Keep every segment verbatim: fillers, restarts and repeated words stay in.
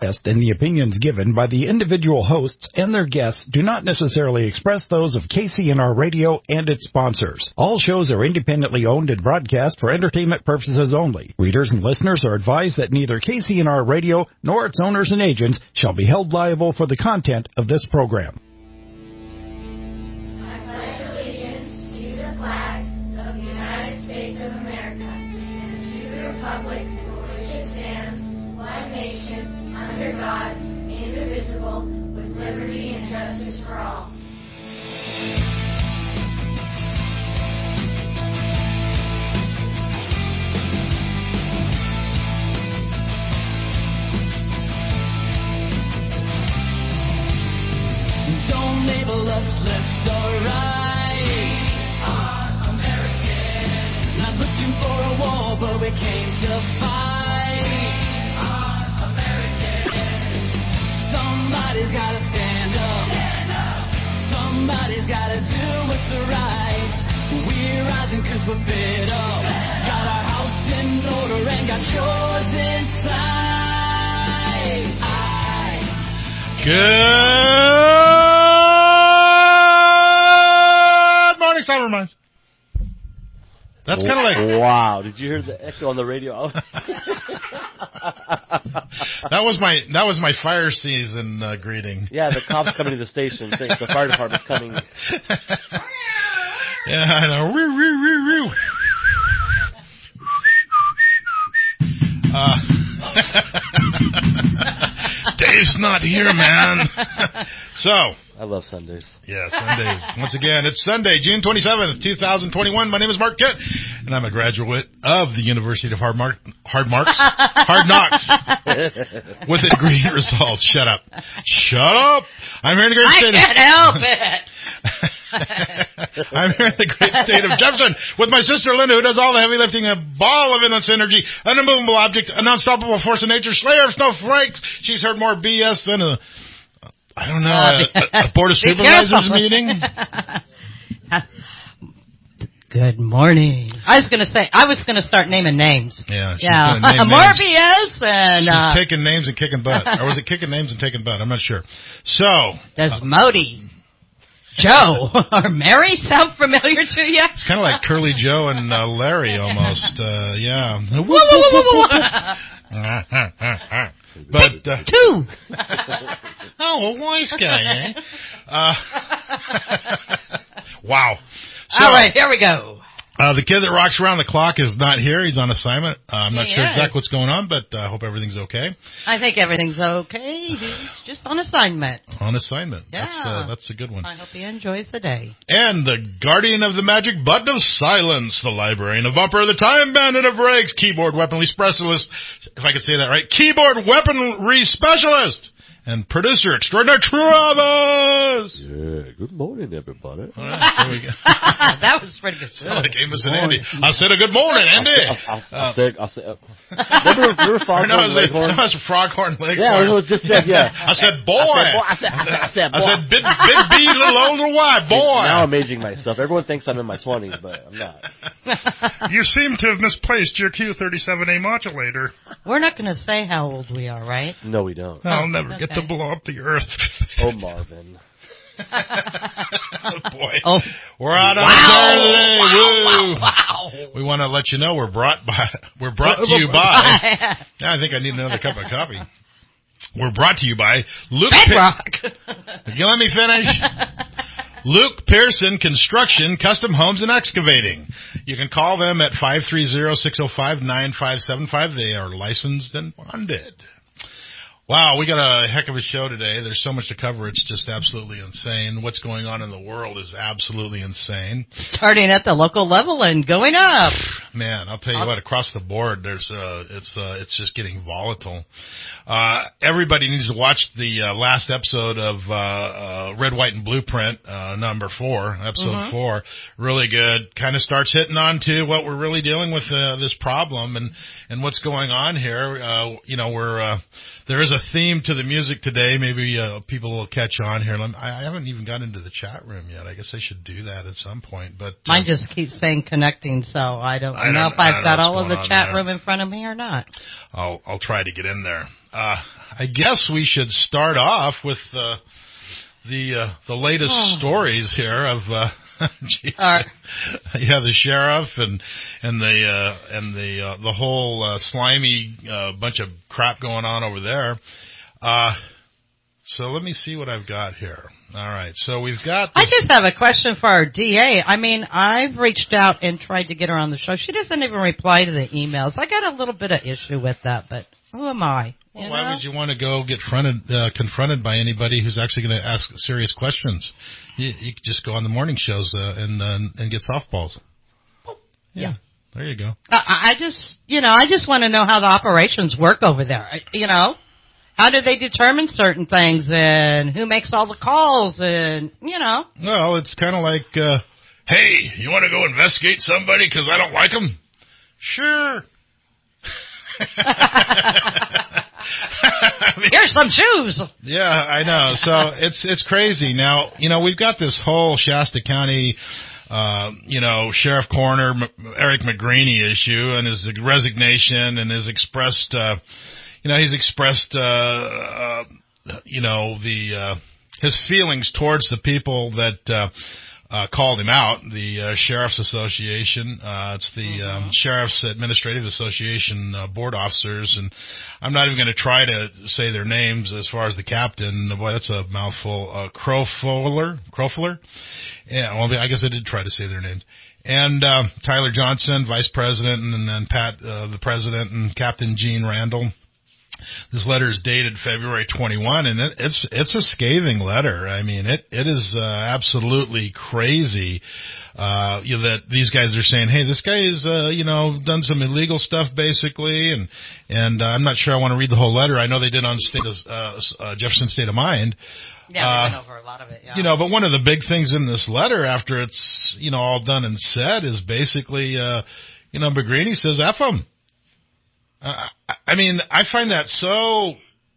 expressed and the opinions given by the individual hosts and their guests do not necessarily express those of K C N R Radio and its sponsors. All shows are independently owned and broadcast for entertainment purposes only. Readers and listeners are advised that neither K C N R Radio nor its owners and agents shall be held liable for the content of this program. I pledge allegiance to the flag of the United States of America and to the republic for which it stands, one nation, under God, indivisible, with liberty and justice for all. Don't label us left or right. We are American. Not looking for a war, but we came to fight. We are American. Somebody's gotta stand up. Stand up. Somebody's gotta do what's right. We're rising cause we're fed up. Got our house in order and got yours inside. I Good Cyber Minds. That's kind of like... Wow, did you hear the echo on the radio? that was my that was my fire season uh, greeting. Yeah, the cops coming to the station. Thanks. The fire department's coming. Yeah, I know. Woo, woo, woo, woo. Uh, Dave's not here, man. So... I love Sundays. Yeah, Sundays. Once again, it's Sunday, June twenty-seventh, twenty twenty-one. My name is Mark Kent, and I'm a graduate of the University of Hard, Mark, Hard Marks, Hard Knocks, with a degree in results. Shut up. Shut up. I'm here in the great I state can't of... help it. I'm here in the great state of Jefferson with my sister Linda, who does all the heavy lifting, a ball of endless energy, an immovable object, an unstoppable force of nature, slayer of snowflakes. She's heard more B S than a... I don't know, uh, a, a board of supervisors meeting? Good morning. I was going to say, I was going to start naming names. Yeah. She's yeah. name More names. B S and... She's Uh, taking names and kicking butt. Or was it kicking names and taking butt? I'm not sure. So. Desmodi. Uh, Joe or Mary sound familiar to you? It's kind of like Curly Joe and uh, Larry almost. Uh, yeah. But uh, two. Oh, a wise guy, eh? Uh, wow. So, all right, here we go. Uh, the kid that rocks around the clock is not here. He's on assignment. Uh, I'm not He sure is. exactly what's going on, but I uh, hope everything's okay. I think everything's okay. He's just on assignment. On assignment. Yeah. That's, uh, that's a good one. I hope he enjoys the day. And the guardian of the magic button of silence, the librarian of Bumper, the time bandit of Regs, keyboard weaponry specialist, if I could say that right, keyboard weaponry specialist, and producer extraordinary Travis. Yeah, good morning, everybody. All right, there we go. That was pretty good. Oh, like Amos and Andy. I said a good morning, Andy. I, I, I, I said, I said, uh, remember, remember Foghorn no, I was, Leghorn? no, I was Froghorn Leghorn. Yeah, it was just said, yeah. I said, boy. I said, boy. I said, I said, I said, boy. I said big, big B, little O, little Y, boy. Now I'm aging myself. Everyone thinks I'm in my twenties, but I'm not. You seem to have misplaced your Q thirty-seven A modulator. We're not going to say how old we are, right? No, we don't. I'll never okay. get to blow up the earth. Oh, Marvin. Oh, boy. Oh. We're out on Wow. air today. Wow, Woo. wow, wow. We want to let you know we're brought by, we're brought to you by, now I think I need another cup of coffee. We're brought to you by Luke. Bedrock. Pe- you let me finish? Luke Pearson Construction, Custom Homes and Excavating. You can call them at five three zero, six zero five, nine five seven five. They are licensed and bonded. Wow, we got a heck of a show today. There's so much to cover. It's just absolutely insane. What's going on in the world is absolutely insane. Starting at the local level and going up. Man, I'll tell you what, across the board, there's uh, it's uh, it's just getting volatile. Uh, everybody needs to watch the uh, last episode of uh, uh, Red, White, and Blueprint, uh, number four, episode mm-hmm. four. Really good. Kind of starts hitting on to what we're really dealing with uh, this problem and and what's going on here. Uh, you know, we're uh, there is a a theme to the music today. Maybe uh, people will catch on here. I haven't even got into the chat room yet. I guess I should do that at some point. But uh, mine just keeps saying connecting, so I don't, I don't know if I've got know all of the chat there. room in front of me or not. I'll I'll try to get in there. Uh, I guess we should start off with uh, the uh, the latest Oh. stories here of. Uh, Geez. All right. Yeah, the sheriff and and the uh, and the uh, the whole uh, slimy uh, bunch of crap going on over there. Uh, so let me see what I've got here. All right, so we've got. I just have a question for our D A. I mean, I've reached out and tried to get her on the show. She doesn't even reply to the emails. I got a little bit of issue with that, but who am I? You Well, why know? would you want to go get fronted, uh, confronted by anybody who's actually going to ask serious questions? You, you could just go on the morning shows uh, and uh, and get softballs. Yeah, Yeah. There you go. I, I just, you know, I just want to know how the operations work over there. I- You know, how do they determine certain things, and who makes all the calls, and you know. Well, it's kind of like, uh, hey, you want to go investigate somebody because I don't like them? Sure. I mean, Here's some shoes. yeah, I know. So it's it's crazy. Now, you know, we've got this whole Shasta County, uh, you know, Sheriff Coroner M- Eric McGreeny issue and his resignation and his expressed, uh, you know, he's expressed, uh, uh, you know, the uh, his feelings towards the people that uh, uh, called him out, the uh, Sheriff's Association. Uh, it's the Mm-hmm. um, Sheriff's Administrative Association uh, board officers, and I'm not even going to try to say their names as far as the captain. Boy, that's a mouthful. Uh, Crowfuller, Crowfuller. Yeah, well, I guess I did try to say their names. And uh, Tyler Johnson, Vice President, and then Pat, uh, the President, and Captain Gene Randall. This letter is dated February twenty-first, and it, it's it's a scathing letter. I mean, it it is uh, absolutely crazy. Uh, you know, that these guys are saying, hey, this guy is, uh, you know, done some illegal stuff basically, and and uh, I'm not sure I want to read the whole letter. I know they did on state of, uh, uh, Jefferson State of Mind. Yeah, Uh, we went over a lot of it. Yeah. You know, but one of the big things in this letter, after it's, you know, all done and said, is basically, uh, you know, McGreeny says, F him. Uh, I, I mean, I find that so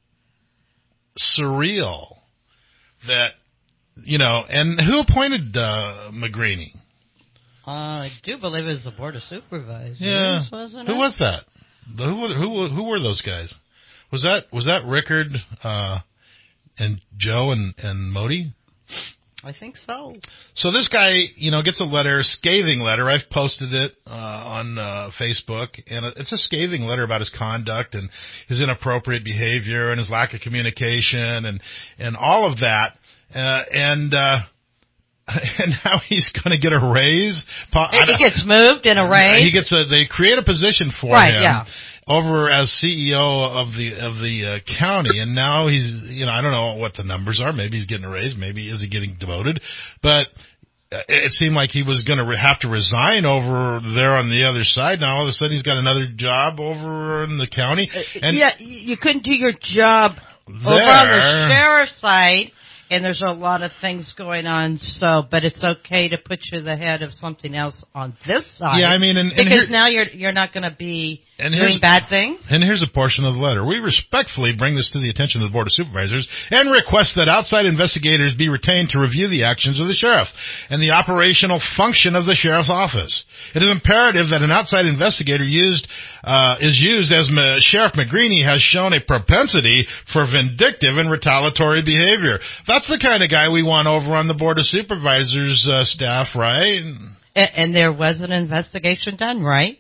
surreal that, you know, and who appointed uh, McGreeny? Uh, I do believe it was the Board of Supervisors, Yeah. wasn't Who it? was that? The, who, were- who, were- who were those guys? Was that, was that Rickard, uh, and Joe and, and Modi? I think so. So this guy, you know, gets a letter, scathing letter. I've posted it uh, on uh, Facebook, and it's a scathing letter about his conduct and his inappropriate behavior and his lack of communication and and all of that. Uh, and uh, and now he's going to get a raise. Pa- I He don't- gets moved in a raise. He gets a. They create a position for Right, him. yeah. Over as C E O of the of the uh, county, and now he's, you know, I don't know what the numbers are. Maybe he's getting a raise. Maybe is he getting demoted? But it, it seemed like he was going to re- have to resign over there on the other side. Now all of a sudden he's got another job over in the county. And yeah, you couldn't do your job over There. on the sheriff's side, and there's a lot of things going on. So, but it's okay to put you the head of something else on this side. Yeah, I mean, and, and because here- now you're you're not going to be And doing here's- bad things. And here's a portion of the letter. We respectfully bring this to the attention of the Board of Supervisors and request that outside investigators be retained to review the actions of the sheriff and the operational function of the sheriff's office. It is imperative that an outside investigator used uh, is used as Ma- Sheriff McGreeny has shown a propensity for vindictive and retaliatory behavior. That's the kind of guy we want over on the Board of Supervisors uh, staff, right? And, and there was an investigation done, right?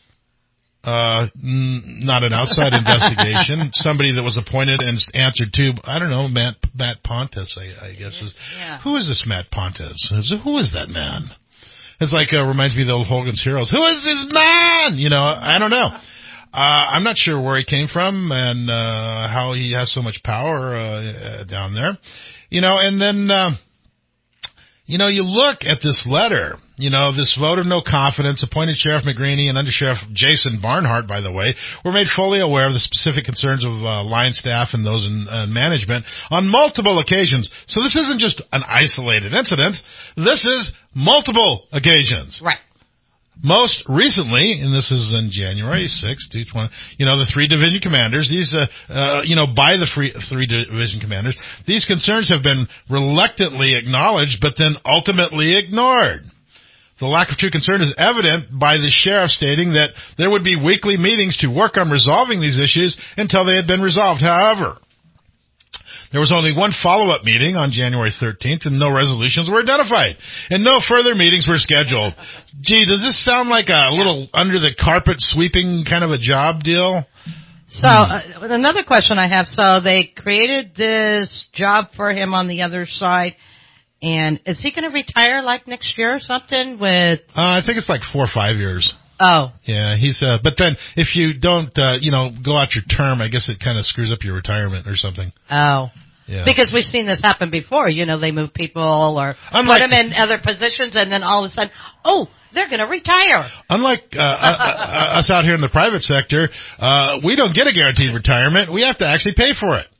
Uh, n- not an outside investigation. Somebody that was appointed and answered to, I don't know, Matt Matt Pontes, I, I guess is. Yeah. Who is this Matt Pontes? Is, who is that man? It's like uh, reminds me of the old Hogan's Heroes. Who is this man? You know, I don't know. Uh, I'm not sure where he came from and uh, how he has so much power uh, uh, down there. You know, and then. Uh, You know, you look at this letter, you know, this vote of no confidence, appointed Sheriff McGreeny and Under Sheriff Jason Barnhart, by the way, were made fully aware of the specific concerns of uh, line staff and those in uh, management on multiple occasions. So this isn't just an isolated incident. This is multiple occasions. Right. Most recently, and this is in January sixth, two twenty, you know, the three division commanders, these, uh, uh, you know, by the free, three division commanders, these concerns have been reluctantly acknowledged, but then ultimately ignored. The lack of true concern is evident by the sheriff stating that there would be weekly meetings to work on resolving these issues until they had been resolved. However, there was only one follow-up meeting on January thirteenth, and no resolutions were identified, and no further meetings were scheduled. Gee, does this sound like a little under-the-carpet sweeping kind of a job deal? So, uh, another question I have. So, they created this job for him on the other side, and is he going to retire like next year or something with... Uh, I think it's like four or five years. Oh. Yeah, he's, uh, but then if you don't, uh, you know, go out your term, I guess it kind of screws up your retirement or something. Oh. Yeah. Because we've seen this happen before. You know, they move people or Unlike, put them in other positions, and then all of a sudden, oh, they're going to retire. Unlike uh, uh, us out here in the private sector, uh, we don't get a guaranteed retirement. We have to actually pay for it.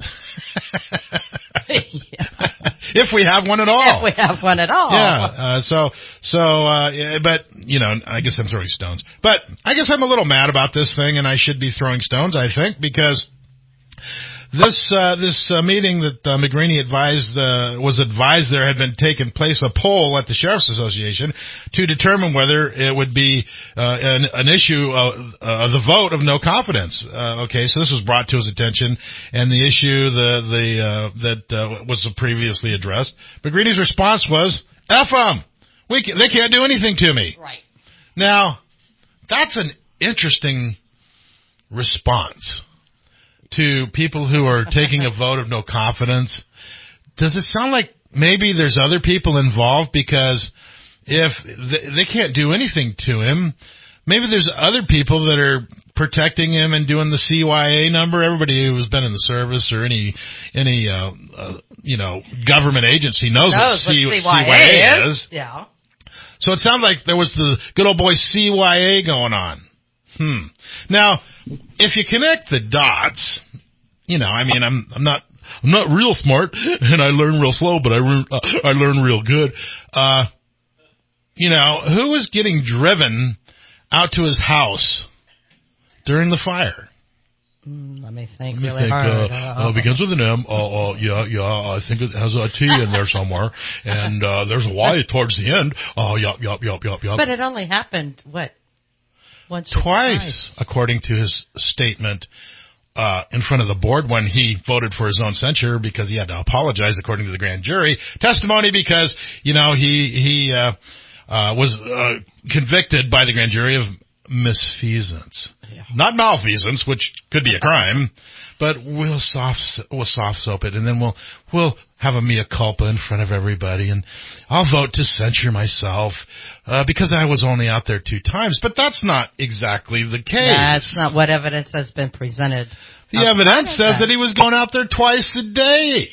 Yeah. If we have one at all. If we have one at all. Yeah. Uh, so, so, uh, yeah, but, you know, I guess I'm throwing stones. But I guess I'm a little mad about this thing, and I should be throwing stones, I think, because this, uh, this uh, meeting that uh, McGreeny advised, uh, was advised there had been taken place a poll at the Sheriff's Association to determine whether it would be, uh, an, an issue of, uh, the vote of no confidence. Uh, okay, so this was brought to his attention, and the issue, the, the, uh, that, uh, was previously addressed. McGreany's response was, F them! We can, they can't do anything to me. Right. Now, that's an interesting response to people who are taking a vote of no confidence. Does it sound like maybe there's other people involved? Because if they, they can't do anything to him, maybe there's other people that are protecting him and doing the C Y A number. Everybody who's been in the service or any any uh, uh, you know government agency knows, knows what, C- what C Y A, C Y A is. is. Yeah. So it sounds like there was the good old boy C Y A going on. Hmm. Now, if you connect the dots, you know, I mean, I'm I'm not I'm not real smart, and I learn real slow, but I re- uh, I learn real good. Uh, you know, who was getting driven out to his house during the fire? Mm, let me think Let me really think. hard. Uh, Uh, uh, begins with an M. Uh, uh, yeah, yeah. I think it has a T in there somewhere, and uh, there's a Y towards the end. Oh, yup, yup, yup, yup, yup. But it only happened what? Once or Twice, twice. according to his statement uh, in front of the board when he voted for his own censure because he had to apologize, according to the grand jury. Testimony because, you know, he he uh, uh, was uh, convicted by the grand jury of misfeasance. Yeah. Not malfeasance, which could be a crime, but we'll soft we'll soft soap it, and then we'll we'll have a mea culpa in front of everybody, and I'll vote to censure myself uh, because I was only out there two times. But that's not exactly the case. That's not what evidence has been presented. The Oh, evidence says that. that he was going out there twice a day.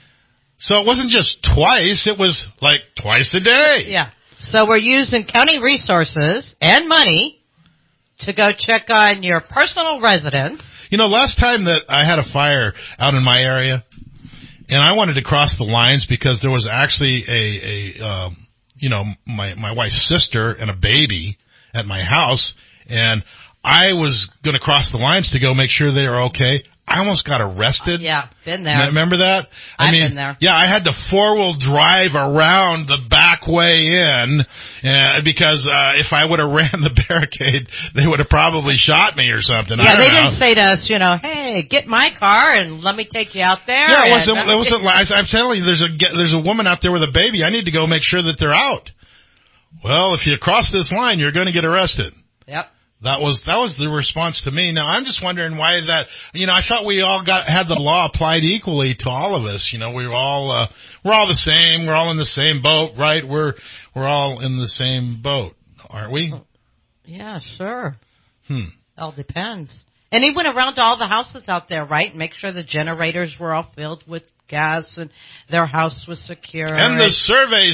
So it wasn't just twice; it was like twice a day. Yeah. So we're using county resources and money to go check on your personal residence. You know, last time that I had a fire out in my area, and I wanted to cross the lines because there was actually a, a um, you know, my, my wife's sister and a baby at my house, and I was going to cross the lines to go make sure they were okay. I almost got arrested. Yeah, been there. Remember that? I I've mean, been there. Yeah, I had to four-wheel drive around the back way in uh, because uh, if I would have ran the barricade, they would have probably shot me or something. I Yeah, don't they know. didn't say to us, you know, hey, get my car and let me take you out there. Yeah, it and- wasn't. It wasn't. I'm telling you, there's a there's a woman out there with a baby. I need to go make sure that they're out. Well, if you cross this line, you're going to get arrested. Yep. That was that was the response to me. Now I'm just wondering why that. You know, I thought we all got had the law applied equally to all of us. You know, we were all uh, we're all the same. We're all in the same boat, right? We're we're all in the same boat, aren't we? Yeah, sure. Hmm. All depends. And he went around to all the houses out there, right? And make sure the generators were all filled with gas and their house was secure. And the survey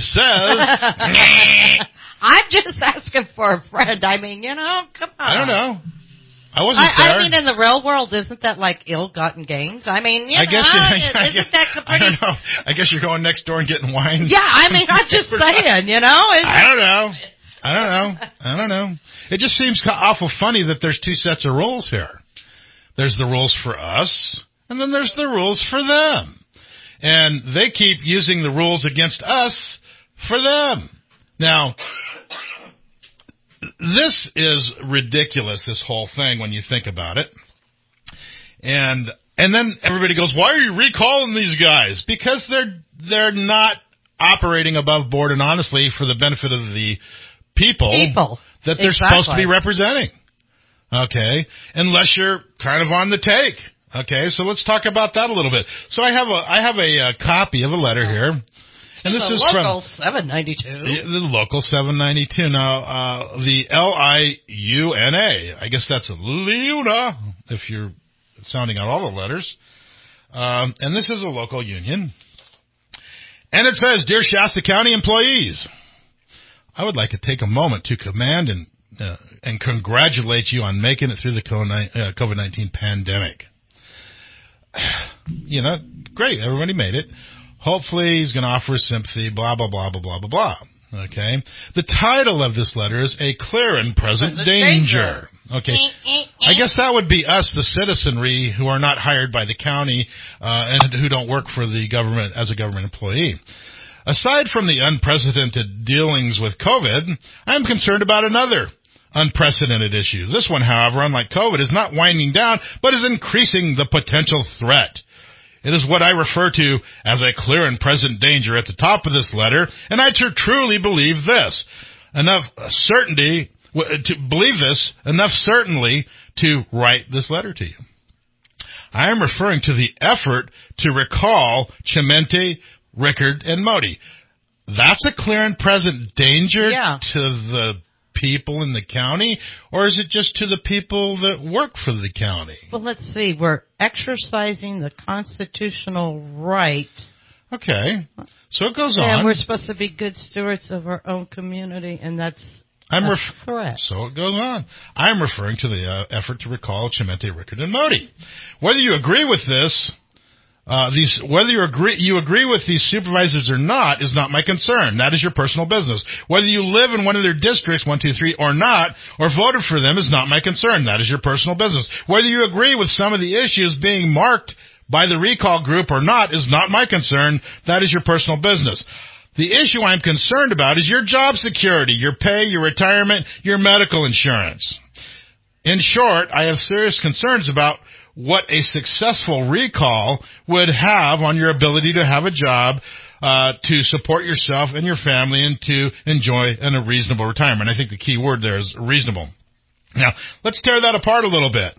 says, I'm just asking for a friend. I mean, you know, come on. I don't know. I wasn't I, there. I mean, in the real world, isn't that like ill-gotten gains? I mean, you I know, guess you, I, isn't guess, that I pretty? don't know. I guess you're going next door and getting wine. Yeah, I mean, I'm just saying, you know. It's, I don't know. I don't know. I don't know. It just seems awful funny that there's two sets of rules here. There's the rules for us, and then there's the rules for them. And they keep using the rules against us for them. Now, this is ridiculous, this whole thing, when you think about it. And and then everybody goes, why are you recalling these guys? Because they're they're not operating above board and honestly for the benefit of the people, People. that they're Exactly. supposed to be representing. Okay? Unless you're kind of on the take. Okay? So let's talk about that a little bit. So I have a I have a, uh copy of a letter here. And this the is local from seven ninety-two. the, the local seven ninety-two. Now, uh, the L I U N A. I guess that's Liuna, if you're sounding out all the letters. Um, and this is a local union. And it says, Dear Shasta County employees, I would like to take a moment to commend and uh, and congratulate you on making it through the COVID nineteen pandemic. You know, great. Everybody made it. Hopefully he's going to offer sympathy, blah, blah, blah, blah, blah, blah, blah. Okay? The title of this letter is A Clear and Present, Present Danger. Danger. Okay. I guess that would be us, the citizenry, who are not hired by the county uh, and who don't work for the government as a government employee. Aside from the unprecedented dealings with COVID, I'm concerned about another unprecedented issue. This one, however, unlike COVID, is not winding down, but is increasing the potential threat. It is what I refer to as a clear and present danger at the top of this letter, and I tr- truly believe this. Enough certainty, w- to believe this, enough certainly to write this letter to you. I am referring to the effort to recall Chimente, Rickard, and Modi. That's a clear and present danger Yeah. to the people in the county, or is it just to the people that work for the county? Well, let's see. We're exercising the constitutional right. Okay. So it goes And on. we're supposed to be good stewards of our own community, and that's I'm a ref- threat. So it goes on. I'm referring to the uh, effort to recall Chimente, Rickard, and Modi. Whether you agree with this, uh, these, whether you agree, you agree with these supervisors or not is not my concern. That is your personal business. Whether you live in one of their districts, one, two, three, or not, or voted for them is not my concern. That is your personal business. Whether you agree with some of the issues being marked by the recall group or not is not my concern. That is your personal business. The issue I'm concerned about is your job security, your pay, your retirement, your medical insurance. In short, I have serious concerns about what a successful recall would have on your ability to have a job, uh, to support yourself and your family, and to enjoy an, a reasonable retirement. I think the key word there is reasonable. Now, let's tear that apart a little bit.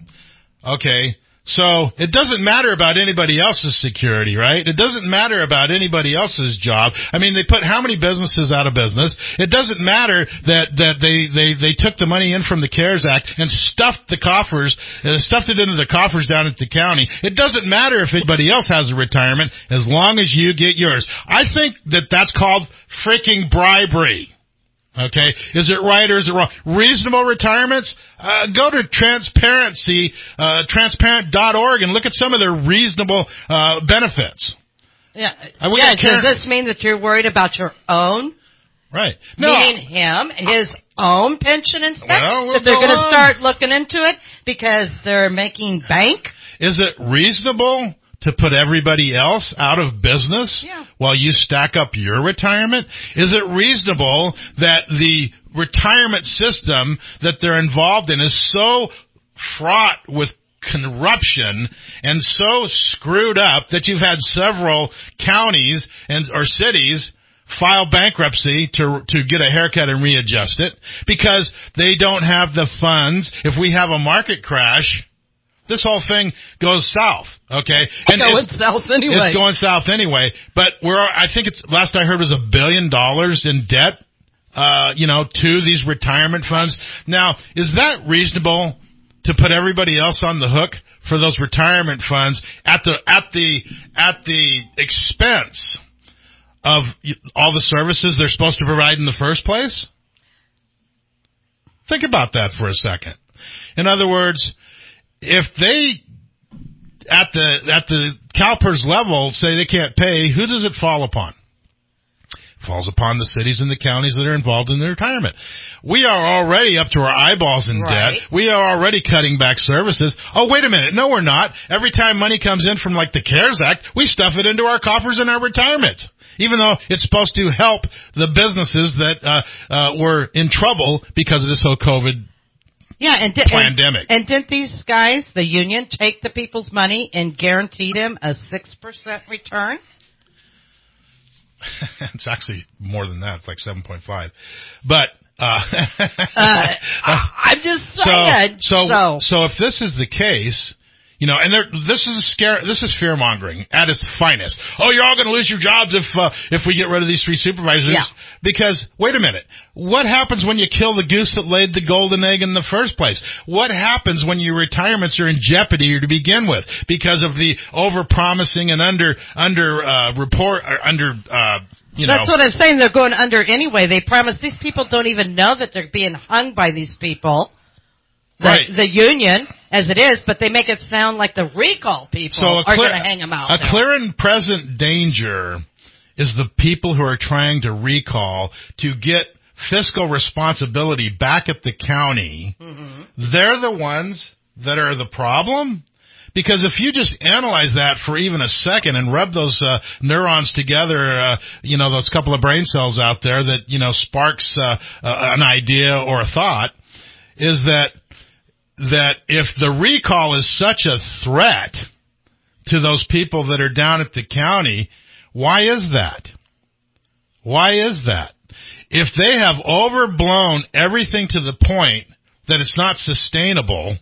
Okay. So it doesn't matter about anybody else's security, right? It doesn't matter about anybody else's job. I mean, they put how many businesses out of business? It doesn't matter that that they they they took the money in from the CARES Act and stuffed the coffers, uh, stuffed it into the coffers down at the county. It doesn't matter if anybody else has a retirement as long as you get yours. I think that that's called freaking bribery. Okay, is it right or is it wrong? Reasonable retirements? Uh, go to transparency, uh, transparent dot org and look at some of their reasonable uh, benefits. Yeah. Uh, we yeah got Karen- does this mean that you're worried about your own? Right. No. Meaning him, his own pension and stuff? Well, we'll that they're go going to on. start looking into it because they're making bank? Is it reasonable to put everybody else out of business Yeah. while you stack up your retirement? Is it reasonable that the retirement system that they're involved in is so fraught with corruption and so screwed up that you've had several counties and or cities file bankruptcy to to get a haircut and readjust it because they don't have the funds? If we have a market crash, this whole thing goes south, okay? And It's going it- south anyway. It's going south anyway. But we're, I think it's, last I heard was a billion dollars in debt, uh, you know, to these retirement funds. Now, is that reasonable to put everybody else on the hook for those retirement funds at the, at the, at the expense of all the services they're supposed to provide in the first place? Think about that for a second. In other words, if they, at the at the CalPERS level, say they can't pay, who does it fall upon? falls upon the cities and the counties that are involved in the retirement. We are already up to our eyeballs in Right. debt. We are already cutting back services. Oh, wait a minute. No, we're not. Every time money comes in from like the CARES Act, we stuff it into our coffers in our retirement. Even though it's supposed to help the businesses that uh, uh, were in trouble because of this whole COVID Yeah, and, di- pandemic. and and didn't these guys, the union, take the people's money and guarantee them a six percent return? It's actually more than that. It's like seven point five. But uh, uh, I, I'm just so, saying. so so, so if this is the case, you know, and there, this is a scare. This is fear mongering at its finest. Oh, you're all going to lose your jobs if uh, if we get rid of these three supervisors. Yeah. Because wait a minute, what happens when you kill the goose that laid the golden egg in the first place? What happens when your retirements are in jeopardy to begin with because of the over promising and under under uh, report or under uh, you know? That's what I'm saying. They're going under anyway. They promise these people don't even know that they're being hung by these people. The, Right. the union, as it is, but they make it sound like the recall people So a are clear, going to hang them out. A now. clear and present danger is the people who are trying to recall to get fiscal responsibility back at the county. Mm-hmm. They're the ones that are the problem. Because if you just analyze that for even a second and rub those uh, neurons together, uh, you know, those couple of brain cells out there that, you know, sparks uh, uh, an idea or a thought, is that that if the recall is such a threat to those people that are down at the county, why is that? Why is that? If they have overblown everything to the point that it's not sustainable,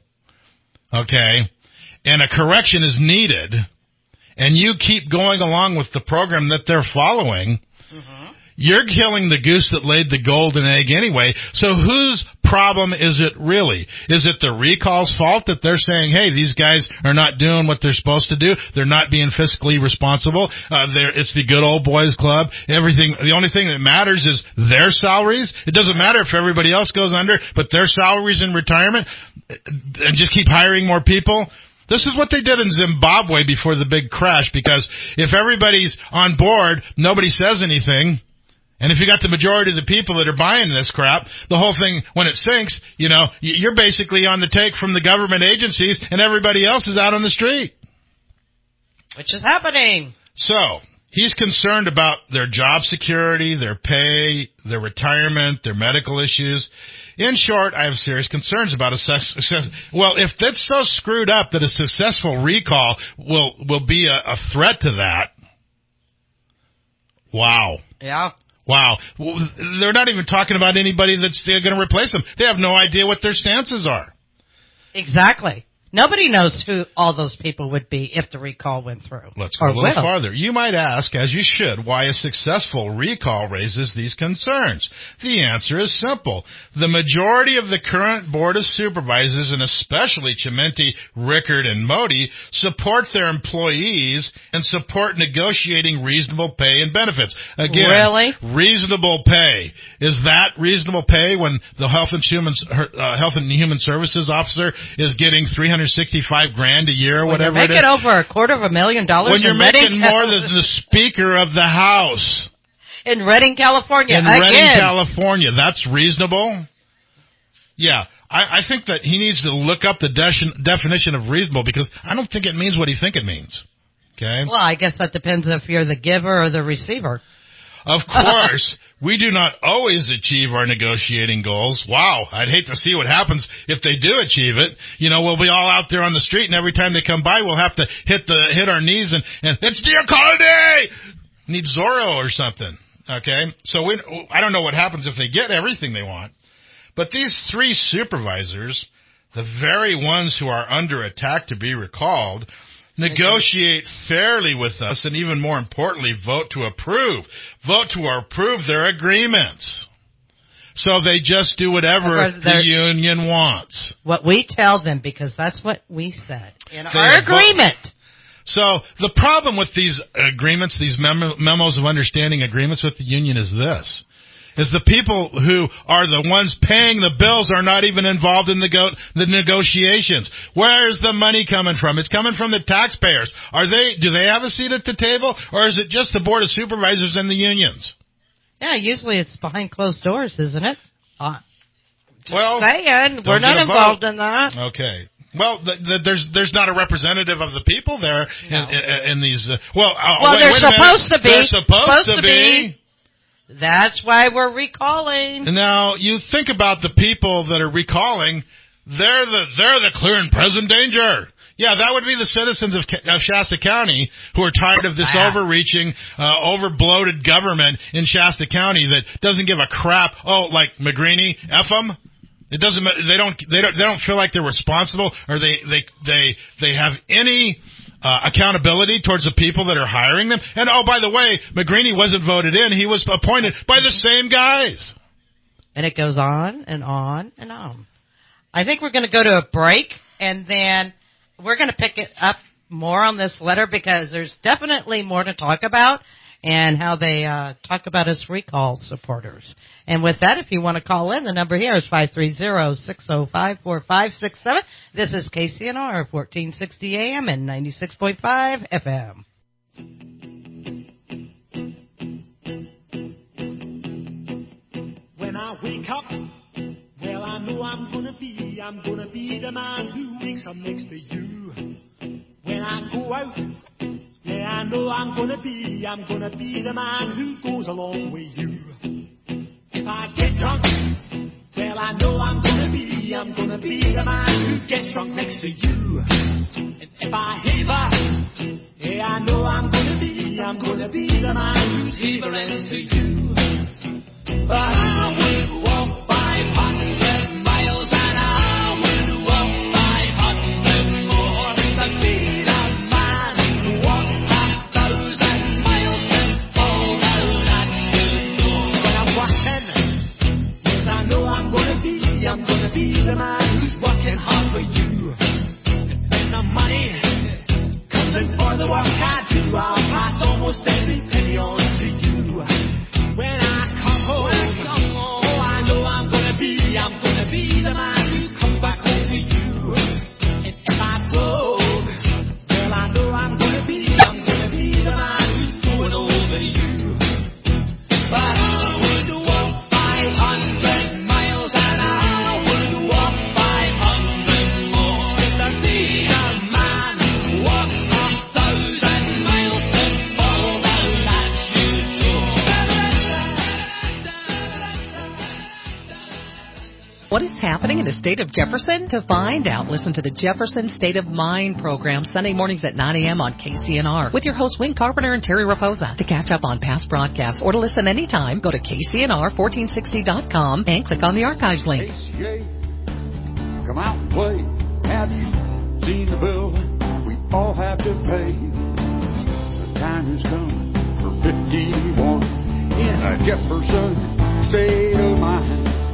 okay, and a correction is needed, and you keep going along with the program that they're following, mm-hmm. you're killing the goose that laid the golden egg anyway. So whose problem is it really? Is it the recall's fault that they're saying, hey, these guys are not doing what they're supposed to do? They're not being fiscally responsible. Uh, they're, it's the good old boys club. Everything, the only thing that matters is their salaries. It doesn't matter if everybody else goes under, but their salaries in retirement, and just keep hiring more people. This is what they did in Zimbabwe before the big crash, because if everybody's on board, nobody says anything. And if you got the majority of the people that are buying this crap, the whole thing, when it sinks, you know, you're basically on the take from the government agencies and everybody else is out on the street. Which is happening. So, he's concerned about their job security, their pay, their retirement, their medical issues. In short, I have serious concerns about a success. Well, if that's so screwed up that a successful recall will, will be a, a threat to that, wow. Yeah. Wow. They're not even talking about anybody that's going to replace them. They have no idea what their stances are. Exactly. Nobody knows who all those people would be if the recall went through. Let's go or a little will. farther. You might ask, as you should, why a successful recall raises these concerns. The answer is simple. The majority of the current Board of Supervisors, and especially Chimenti, Rickard, and Modi, support their employees and support negotiating reasonable pay and benefits. Again, Really? reasonable pay. Is that reasonable pay when the Health and Human, uh, Health and Human Services officer is getting three hundred sixty-five grand a year or When whatever you're it making is? over a quarter of a million dollars When you're in making Redding, more than the Speaker of the House in Redding, California. in again. Redding, California, that's reasonable? Yeah, I, I think that he needs to look up the de- definition of reasonable, because I don't think it means what he think it means. Okay? Well, I guess that depends if you're the giver or the receiver. Of course, we do not always achieve our negotiating goals. Wow, I'd hate to see what happens if they do achieve it. You know, we'll be all out there on the street, and every time they come by, we'll have to hit the hit our knees and, and it's Diacolde! Need Zorro or something. Okay? So we, I don't know what happens if they get everything they want. But these three supervisors, the very ones who are under attack to be recalled, negotiate fairly with us, and even more importantly, vote to approve. Vote to approve their agreements. So they just do whatever the union wants. What we tell them, because that's what we said in They our agreement. Vote. So the problem with these agreements, these memo- memos of understanding agreements with the union is this. Is the people who are the ones paying the bills are not even involved in the, go- the negotiations. Where is the money coming from? It's coming from the taxpayers. Are they? Do they have a seat at the table, or is it just the Board of Supervisors and the unions? Yeah, usually it's behind closed doors, isn't it? Uh, Well, saying, we're don't not get a involved vote. in that. Okay. Well, the, the, there's there's not a representative of the people there in, No. in, in these. Uh, well, uh, Well, wait, they're wait a minute. supposed to be. They're supposed, Supposed to to be. be. That's why we're recalling. Now, you think about the people that are recalling. They're the they're the clear and present danger. Yeah, that would be the citizens of, of Shasta County who are tired of this Wow. overreaching, uh, over-bloated government in Shasta County that doesn't give a crap. Oh, like McGreeny, F them. It doesn't. They don't. They don't. They don't feel like they're responsible, or they they they they have any uh, accountability towards the people that are hiring them. And oh, by the way, McGreeny wasn't voted in; he was appointed by the same guys. And it goes on and on and on. I think we're going to go to a break, and then we're going to pick it up more on this letter because there's definitely more to talk about and how they uh, talk about us recall supporters. And with that, if you want to call in, the number here is five three zero, six zero five, four five six seven. This is K C N R, fourteen sixty A M and ninety-six point five F M. When I wake up, well, I know I'm gonna be, I'm gonna be the man who wakes up next to you. When I go out, yeah, I know I'm gonna be, I'm gonna be the man who goes along with you. If I get drunk, well, I know I'm gonna be, I'm gonna be the man who gets drunk next to you. And if I haver, yeah, I know I'm gonna be, I'm gonna be the man who's havering to you. But I would walk five hundred miles and I would walk five hundred more to be the man who walks a thousand miles to fall down at your door. When I'm walking, yes, I know I'm gonna be, I'm gonna be the man who's working hard for you. And when the money comes in for the work I do, I'll pass almost every penny on to you. When I come home, oh, I know I'm gonna be, I'm gonna be the man who comes back home to you. And if I broke, well, I know I'm gonna be, I'm gonna be the man who's going over to you. But I would walk five hundred miles and I would walk five hundred more to be the man who walks a thousand miles to fall down at your door. What is happening in the state of Jefferson? To find out, listen to the Jefferson State of Mind program Sunday mornings at nine a.m. on K C N R with your hosts Wayne Carpenter and Terry Raposa. To catch up on past broadcasts or to listen anytime, go to K C N R fourteen sixty dot com and click on the archives link. K C A, come out and play. Have you seen the bill we all have to pay? The time has come for fifty-one in a Jefferson State of Mind.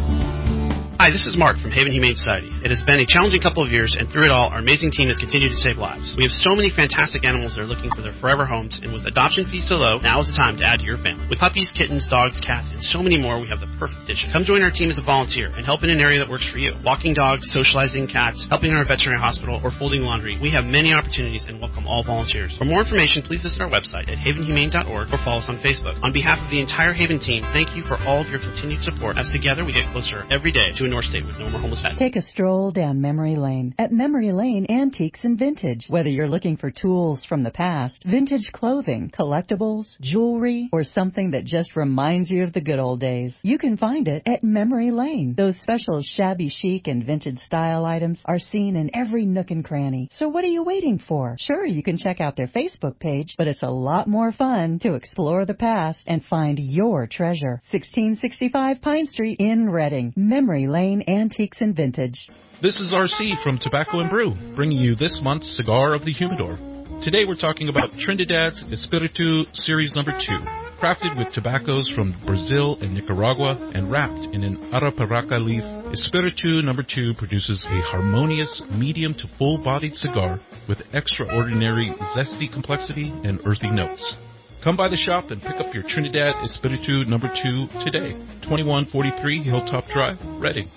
Hi, this is Mark from Haven Humane Society. It has been a challenging couple of years, and through it all, our amazing team has continued to save lives. We have so many fantastic animals that are looking for their forever homes, and with adoption fees so low, now is the time to add to your family. With puppies, kittens, dogs, cats, and so many more, we have the perfect addition. Come join our team as a volunteer and help in an area that works for you. Walking dogs, socializing cats, helping in our veterinary hospital, or folding laundry. We have many opportunities and welcome all volunteers. For more information, please visit our website at haven humane dot org or follow us on Facebook. On behalf of the entire Haven team, thank you for all of your continued support, as together we get closer every day to a North State with no more homeless pets. Take a stroll down memory lane at Memory Lane Antiques and Vintage. Whether you're looking for tools from the past, vintage clothing, collectibles, jewelry, or something that just reminds you of the good old days, you can find it at Memory Lane. Those special shabby chic and vintage style items are seen in every nook and cranny. So what are you waiting for? Sure, you can check out their Facebook page, but it's a lot more fun to explore the past and find your treasure. sixteen sixty-five Pine Street in Reading. Memory Lane Antiques and Vintage. This is R C from Tobacco and Brew, bringing you this month's Cigar of the Humidor. Today we're talking about Trinidad's Espiritu Series Number two, crafted with tobaccos from Brazil and Nicaragua and wrapped in an Arapiraca leaf. Espiritu Number two produces a harmonious, medium to full-bodied cigar with extraordinary zesty complexity and earthy notes. Come by the shop and pick up your Trinidad Espiritu Number two today. twenty-one forty-three Hilltop Drive, Reading.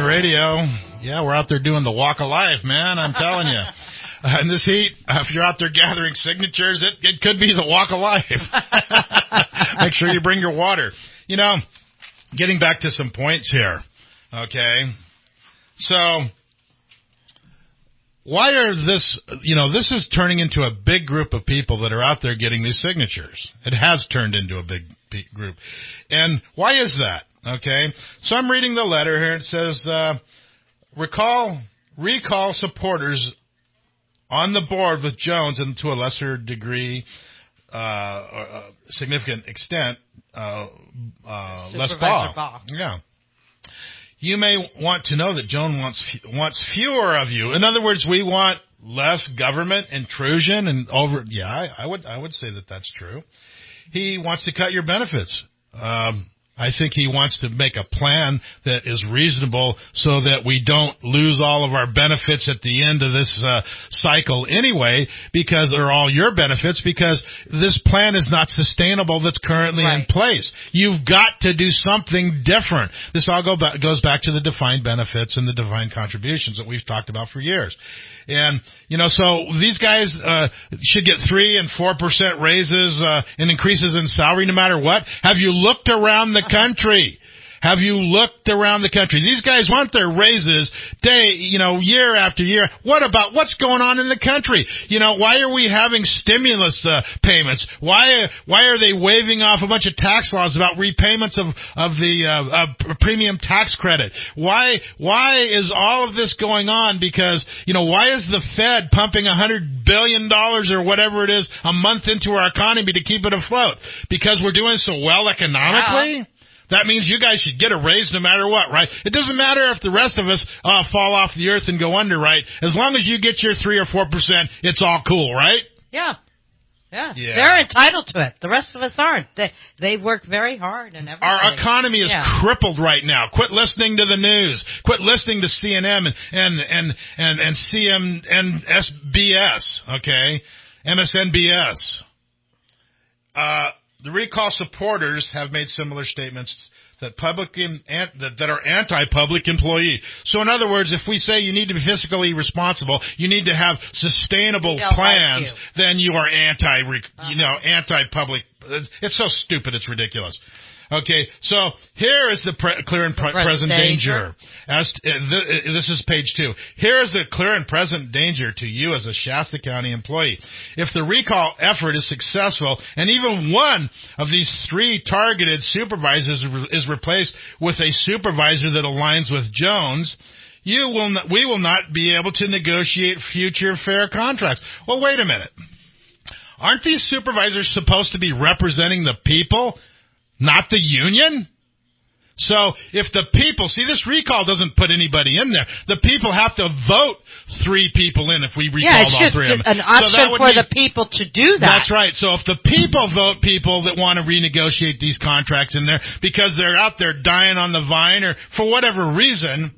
Radio. Yeah, we're out there doing the walk of life, man. I'm telling you. Uh, in this heat, uh, if you're out there gathering signatures, it, it could be the walk of life. Make sure you bring your water. You know, getting back to some points here, okay? So, why are this, you know, this is turning into a big group of people that are out there getting these signatures. It has turned into a big, big group. And why is that? Okay? So I'm reading the letter here. It says, uh, recall, recall supporters on the board with Jones and to a lesser degree, uh, or, uh significant extent, uh, uh, Les Ball. Ball. Yeah. You may want to know that Jones wants wants fewer of you. In other words, we want less government intrusion and over. Yeah, I, I would I would say that that's true. He wants to cut your benefits. Um, I think he wants to make a plan that is reasonable so that we don't lose all of our benefits at the end of this uh, cycle anyway, because they're all your benefits, because this plan is not sustainable that's currently right. in place. You've got to do something different. This all go back, goes back to the defined benefits and the defined contributions that we've talked about for years. And, you know, so these guys uh should get three and four percent raises uh and increases in salary no matter what. Have you looked around the country? Have you looked around the country? These guys want their raises day, you know, year after year. What about what's going on in the country? You know, why are we having stimulus uh, payments? Why why are they waiving off a bunch of tax laws about repayments of of the uh, uh, premium tax credit? Why why is all of this going on? Because, you know, why is the Fed pumping a hundred billion dollars or whatever it is a month into our economy to keep it afloat? Because we're doing so well economically? Wow. That means you guys should get a raise no matter what, right? It doesn't matter if the rest of us uh, fall off the earth and go under, right? As long as you get your three or four percent, it's all cool, right? Yeah. Yeah. Yeah. They're entitled to it. The rest of us aren't. They they work very hard and everything. Our economy is yeah. crippled right now. Quit listening to the news. Quit listening to C N N and and and and, and C M and S B S, okay? M S N B S. Uh The recall supporters have made similar statements that public in, that, that are anti-public employee. So in other words, if we say you need to be fiscally responsible, you need to have sustainable plans, like you. then you are anti, uh-huh. you know, anti-public. It's so stupid, it's ridiculous. Okay, so here is the pre- clear and pre- present danger. danger. As t- uh, th- uh, this is page two. Here is the clear and present danger to you as a Shasta County employee. If the recall effort is successful, and even one of these three targeted supervisors is replaced with a supervisor that aligns with Jones, you will not, we will not be able to negotiate future fair contracts. Well, wait a minute. Aren't these supervisors supposed to be representing the people? Not the union? So if the people, see, this recall doesn't put anybody in there. The people have to vote three people in if we recall yeah, it's all just three of them. an option so for mean, the people to do that. That's right. So if the people vote people that want to renegotiate these contracts in there because they're out there dying on the vine or for whatever reason,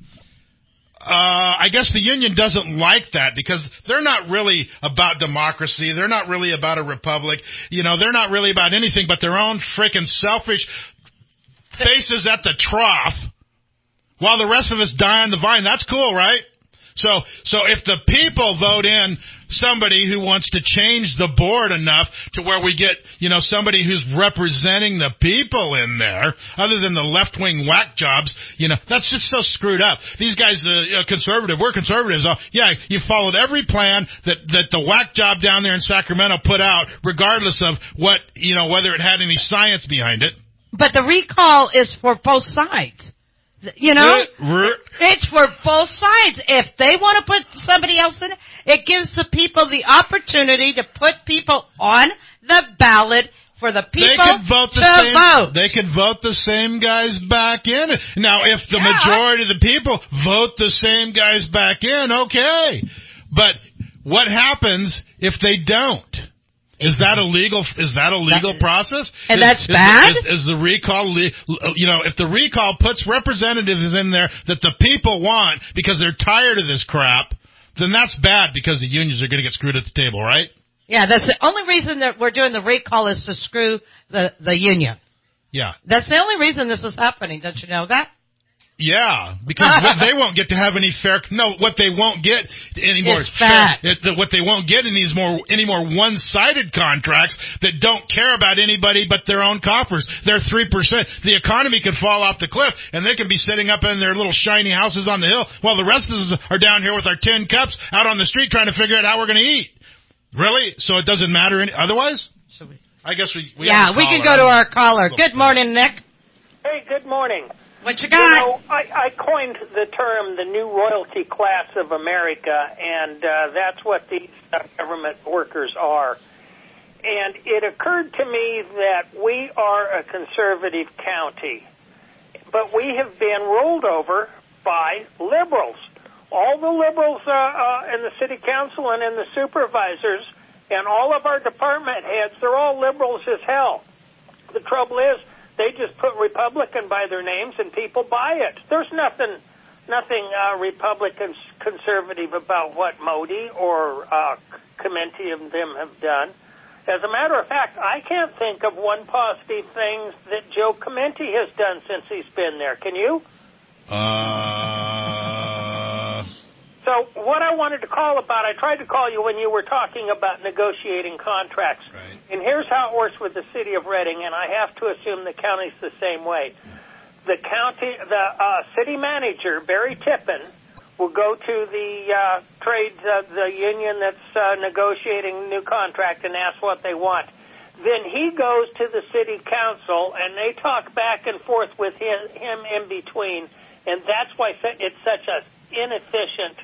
Uh, I guess the union doesn't like that because they're not really about democracy. They're not really about a republic. You know, they're not really about anything but their own freaking selfish faces at the trough while the rest of us die on the vine. That's cool, right? So, so if the people vote in somebody who wants to change the board enough to where we get, you know, somebody who's representing the people in there, other than the left-wing whack jobs, you know, that's just so screwed up. These guys, uh, conservative, we're conservatives. Oh, yeah, you followed every plan that, that the whack job down there in Sacramento put out, regardless of what, you know, whether it had any science behind it. But the recall is for both sides. You know, it's for both sides. If they want to put somebody else in, it gives the people the opportunity to put people on the ballot for the people they could vote the to same, vote. They could vote the same guys back in. Now, if the yeah. majority of the people vote the same guys back in, okay. But what happens if they don't? Is that a legal? Is that a legal that, process? And is, that's is bad. The, is, is the recall? You know, if the recall puts representatives in there that the people want because they're tired of this crap, then that's bad because the unions are going to get screwed at the table, right? Yeah, that's the only reason that we're doing the recall is to screw the the union. Yeah, that's the only reason this is happening. Don't you know that? Yeah, because what they won't get to have any fair. No, what they won't get anymore. It's fat. It, the, what they won't get in these more any more one-sided contracts that don't care about anybody but their own coffers. They're three percent. The economy could fall off the cliff, and they could be sitting up in their little shiny houses on the hill, while the rest of us are down here with our tin cups out on the street trying to figure out how we're going to eat. Really? So it doesn't matter any, otherwise? We? I guess we. we yeah, we can go to our caller. Good morning, Nick. Hey, good morning. What you got? You know, I, I coined the term the new royalty class of America, and uh, that's what these uh, government workers are. And it occurred to me that we are a conservative county, but we have been rolled over by liberals. All the liberals uh, uh, in the city council and in the supervisors and all of our department heads, they're all liberals as hell. The trouble is, they just put Republican by their names, and people buy it. There's nothing, nothing uh, Republican conservative about what Modi or uh, Clemente and them have done. As a matter of fact, I can't think of one positive thing that Joe Clemente has done since he's been there. Can you? Uh. So what I wanted to call about, I tried to call you when you were talking about negotiating contracts. Right. And here's how it works with the city of Reading, and I have to assume the county's the same way. The county, the uh, city manager, Barry Tippin, will go to the uh, trades, uh, the union that's uh, negotiating new contract and ask what they want. Then he goes to the city council, and they talk back and forth with him, him in between, and that's why it's such an inefficient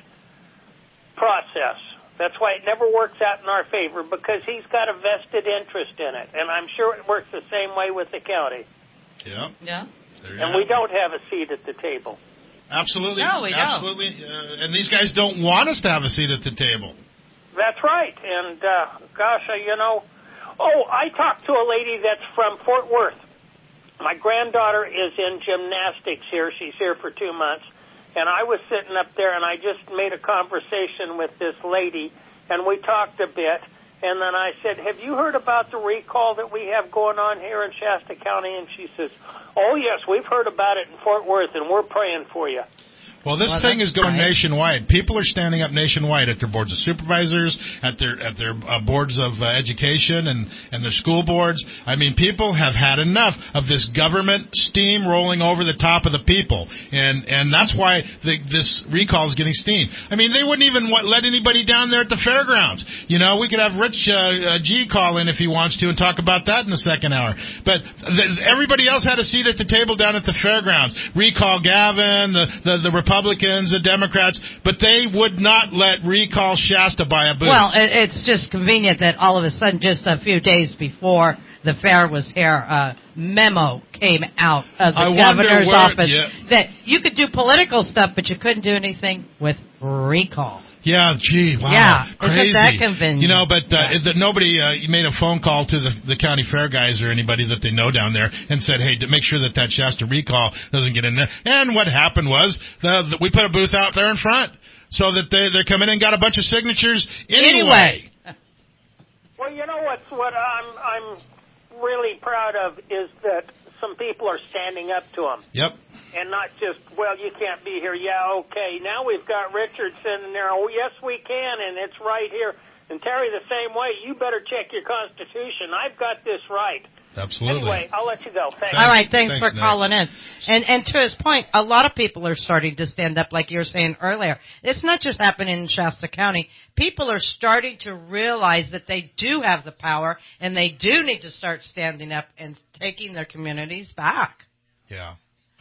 process. That's why it never works out in our favor, because he's got a vested interest in it, and I'm sure it works the same way with the county. Yeah. Yeah. And we don't have a seat at the table. Absolutely. No, we Absolutely. don't. Uh, and these guys don't want us to have a seat at the table. That's right. And, uh, gosh, uh, you know, oh, I talked to a lady that's from Fort Worth. My granddaughter is in gymnastics here. She's here for two months. And I was sitting up there, and I just made a conversation with this lady, and we talked a bit. And then I said, have you heard about the recall that we have going on here in Shasta County? And she says, oh, yes, we've heard about it in Fort Worth, and we're praying for you. Well, this well, thing is going nice. nationwide. People are standing up nationwide at their boards of supervisors, at their at their uh, boards of uh, education, and and their school boards. I mean, people have had enough of this government steam rolling over the top of the people, and and that's why the, this recall is getting steam. I mean, they wouldn't even want, let anybody down there at the fairgrounds. You know, we could have Rich uh, uh, G call in if he wants to and talk about that in the second hour. But the, everybody else had a seat at the table down at the fairgrounds. Recall Gavin, the the, the Republicans, the Democrats, but they would not let recall Shasta buy a booth. Well, it, it's just convenient that all of a sudden, just a few days before the fair was here, a memo came out of the I governor's where, office yeah. that you could do political stuff, but you couldn't do anything with recall. Yeah, gee, wow, yeah, crazy. Isn't that convenient? You know, but uh, yeah. that nobody uh, made a phone call to the, the county fair guys or anybody that they know down there and said, hey, to make sure that that Shasta recall doesn't get in there. And what happened was the, the, we put a booth out there in front so that they they come in and got a bunch of signatures anyway. anyway. Well, you know what's what I'm I'm really proud of is that some people are standing up to them. Yep. And not just, well, you can't be here. Yeah, okay. Now we've got Richardson in there. Oh, yes, we can, and it's right here. And Terry, the same way. You better check your Constitution. I've got this right. Absolutely. Anyway, I'll let you go. Thanks. All right, thanks, Thanks for Nick. calling in. And and to his point, a lot of people are starting to stand up, like you were saying earlier. It's not just happening in Shasta County. People are starting to realize that they do have the power, and they do need to start standing up and taking their communities back. Yeah.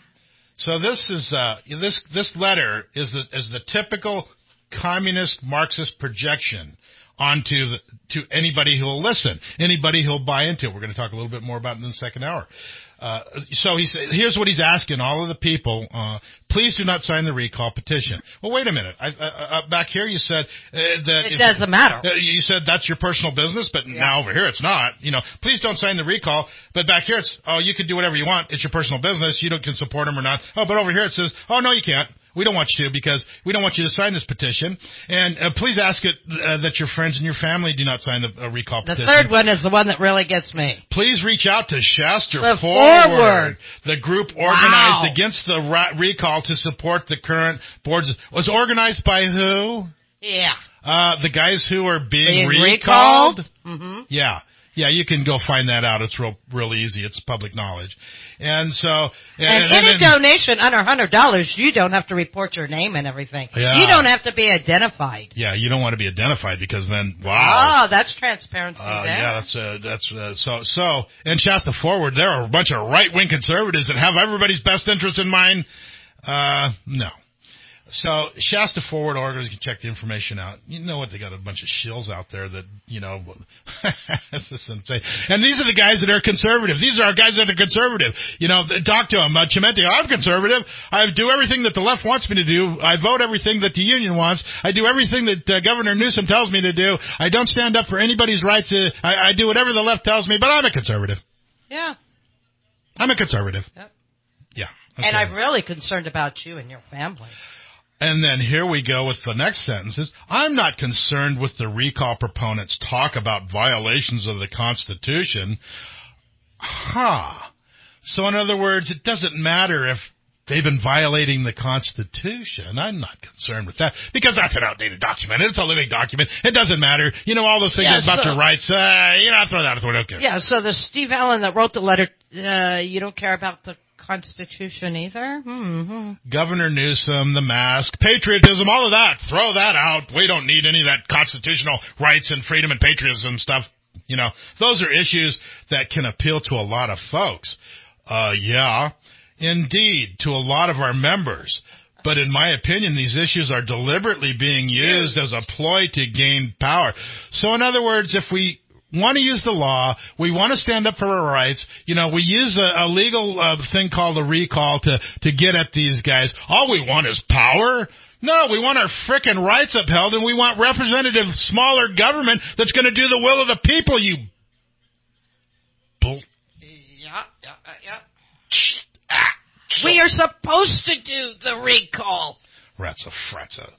So this is uh, this this letter is the is the typical communist Marxist projection onto the, to anybody who will listen, anybody who will buy into it. We're going to talk a little bit more about it in the second hour. Uh, so he said, here's what he's asking all of the people, uh, please do not sign the recall petition. Well, wait a minute. I, uh, uh, back here you said uh, that... It if, doesn't matter. Uh, you said that's your personal business, but yeah. now over here it's not. You know, please don't sign the recall, but back here it's, oh, you can do whatever you want. It's your personal business. You don't, can support them or not. Oh, but over here it says, oh, no, you can't. we don't want you to because we don't want you to sign this petition. And uh, please ask it uh, that your friends and your family do not sign the uh, recall The petition. third one is the one that really gets me. Please reach out to Shasta The Forward, Forward. the group organized Wow. against the ra- recall to support the current boards. Was organized by who? Yeah. Uh, the guys who are being, Being recalled? recalled? Mm-hmm. Yeah. Yeah, you can go find that out. It's real, real easy. It's public knowledge. And so... And, and any then- donation under one hundred dollars, you don't have to report your name and everything. Yeah. You don't have to be identified. Yeah, you don't want to be identified because then, wow. Oh, that's transparency Uh, there. yeah, that's uh, that's uh, so so. In Shasta Forward, there are a bunch of right wing conservatives that have everybody's best interest in mind. Uh, no. So Shasta Forward orders, you can check the information out. You know what? They got a bunch of shills out there that, you know, that's just insane. And these are the guys that are conservative. These are our guys that are conservative. You know, talk to them. Uh, Chimenti, I'm conservative. I do everything that the left wants me to do. I vote everything that the union wants. I do everything that uh, Governor Newsom tells me to do. I don't stand up for anybody's rights. Uh, I, I do whatever the left tells me, but I'm a conservative. Yeah. I'm a conservative. Yep. Yeah. And okay. I'm really concerned about you and your family. And then here we go with the next sentences. I'm not concerned with the recall proponents' talk about violations of the Constitution. Huh. So in other words, it doesn't matter if they've been violating the Constitution. I'm not concerned with that because that's an outdated document. It's a living document. It doesn't matter. You know, all those things Yeah, about so- your rights, uh, you know, throw that out the window. Okay. Yeah, so the Steve Allen that wrote the letter, uh, you don't care about the Constitution either? Hmm. Governor Newsom, the mask, patriotism, all of that. Throw that out. We don't need any of that constitutional rights and freedom and patriotism stuff. You know, those are issues that can appeal to a lot of folks. Uh, yeah, indeed, to a lot of our members. But in my opinion, these issues are deliberately being used as a ploy to gain power. So in other words, if we want to use the law, we want to stand up for our rights, you know, we use a, a legal uh, thing called a recall to, to get at these guys. All we want is power. No, we want our frickin' rights upheld, and we want representative, smaller government that's going to do the will of the people, you bull. Yeah, yeah, yeah. Ah, we are supposed to do the recall. Ratsa, fratsa.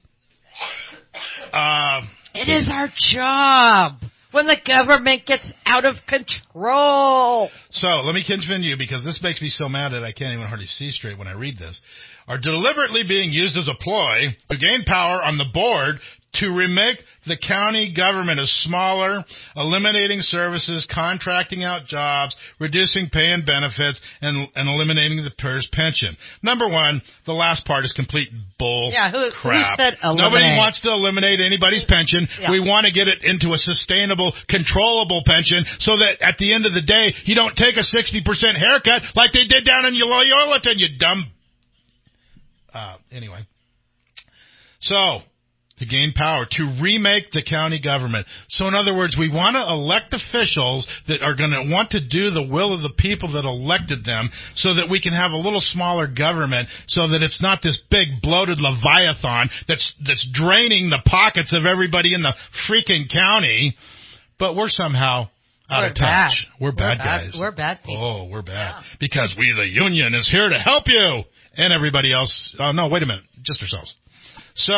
Uh, it is our job when the government gets out of control. So, let me continue because this makes me so mad that I can't even hardly see straight when I read this. Are deliberately being used as a ploy to gain power on the board to remake the county government as smaller, eliminating services, contracting out jobs, reducing pay and benefits, and, and eliminating the P E R S pension. Number one, the last part is complete bull yeah, who, crap. Who said eliminate? Nobody wants to eliminate anybody's pension. Yeah. We want to get it into a sustainable, controllable pension so that at the end of the day, you don't take a sixty percent haircut like they did down in Loyalton, you dumb... Uh, anyway. So... to gain power, to remake the county government. So in other words, we want to elect officials that are going to want to do the will of the people that elected them so that we can have a little smaller government so that it's not this big bloated Leviathan that's, that's draining the pockets of everybody in the freaking county. But we're somehow out we're of touch. Bad. We're bad we're guys. Bad. We're bad people. Oh, we're bad. Yeah. Because we, the union, is here to help you. And everybody else. Oh, no, wait a minute. Just ourselves. So...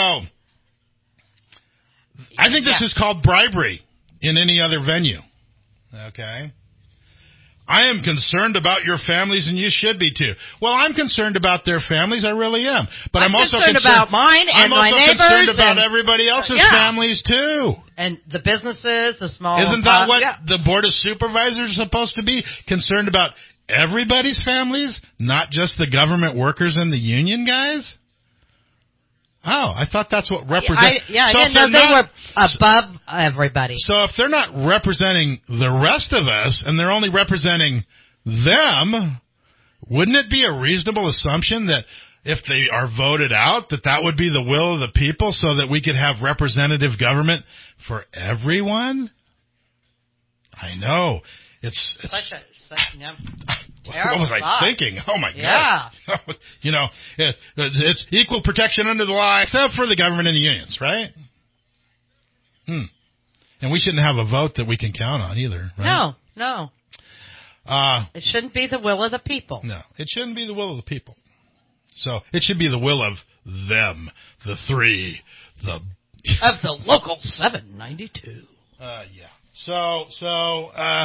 I think this yeah. is called bribery in any other venue. Okay? I am concerned about your families, and you should be too. Well, I'm concerned about their families. I really am. But I'm, I'm also concerned, concerned about mine and I'm my also neighbors concerned about and, everybody else's yeah. families too. And the businesses, the small. Isn't that pop, what yeah. the Board of Supervisors is supposed to be? Concerned about everybody's families, not just the government workers and the union guys? Oh, I thought that's what represent. Yeah, I, yeah, so I didn't know they not, were above everybody. So if they're not representing the rest of us and they're only representing them, wouldn't it be a reasonable assumption that if they are voted out, that that would be the will of the people so that we could have representative government for everyone? I know. It's, it's such a, such, yeah. What was I thought. thinking? Oh, my yeah. God. You know, it, it's equal protection under the law except for the government and the unions, right? Hmm. And we shouldn't have a vote that we can count on either, right? No, no. Uh, it shouldn't be the will of the people. No, it shouldn't be the will of the people. So it should be the will of them, the three, the of the local seven ninety-two. Uh, yeah. So, so, uh,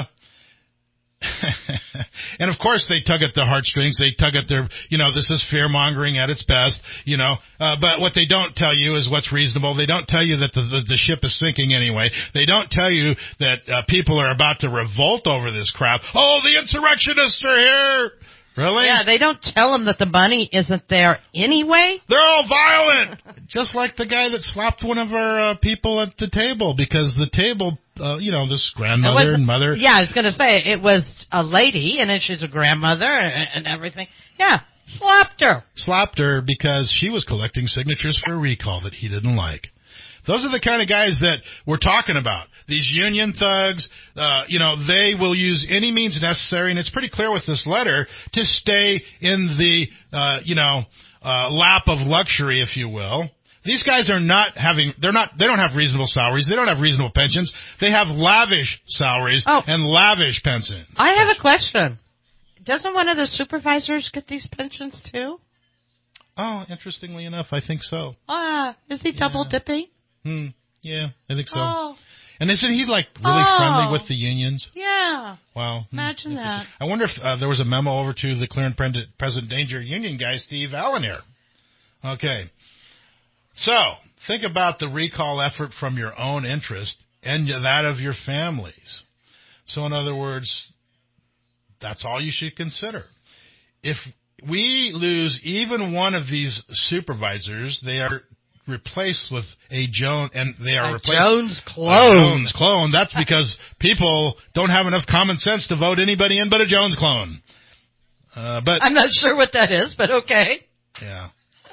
and of course they tug at the heartstrings. They tug at their, you know, this is fear mongering at its best, you know, uh, but what they don't tell you is what's reasonable. They don't tell you that the, the, the ship is sinking anyway. They don't tell you that, uh, people are about to revolt over this crap. Oh, the insurrectionists are here. Really? Yeah, they don't tell them that the money isn't there anyway. They're all violent. Just like the guy that slapped one of our uh, people at the table because the table, uh, you know, this grandmother was, and mother. Yeah, I was going to say, it was a lady, and then she's a grandmother and, and everything. Yeah, slapped her. Slapped her because she was collecting signatures for a recall that he didn't like. Those are the kind of guys that we're talking about. These union thugs, uh, you know, they will use any means necessary, and it's pretty clear with this letter, to stay in the, uh, you know, uh, lap of luxury, if you will. These guys are not having, they're not, they don't have reasonable salaries. They don't have reasonable pensions. They have lavish salaries oh. and lavish pensions. I have a question. Doesn't one of the supervisors get these pensions too? Oh, interestingly enough, I think so. Ah, uh, is he double yeah. dipping? Hmm. Yeah, I think so. Oh. And isn't he like really oh. friendly with the unions? Yeah. Wow. Imagine hmm. that. I wonder if uh, there was a memo over to the clear and present danger union guy, Steve Allen here. Okay. So think about the recall effort from your own interest and that of your families. So in other words, that's all you should consider. If we lose even one of these supervisors, they are replaced with a Jones, and they are a replaced Jones clone. A Jones clone. That's because people don't have enough common sense to vote anybody in but a Jones clone. Uh, but I'm not sure what that is, but okay. Yeah.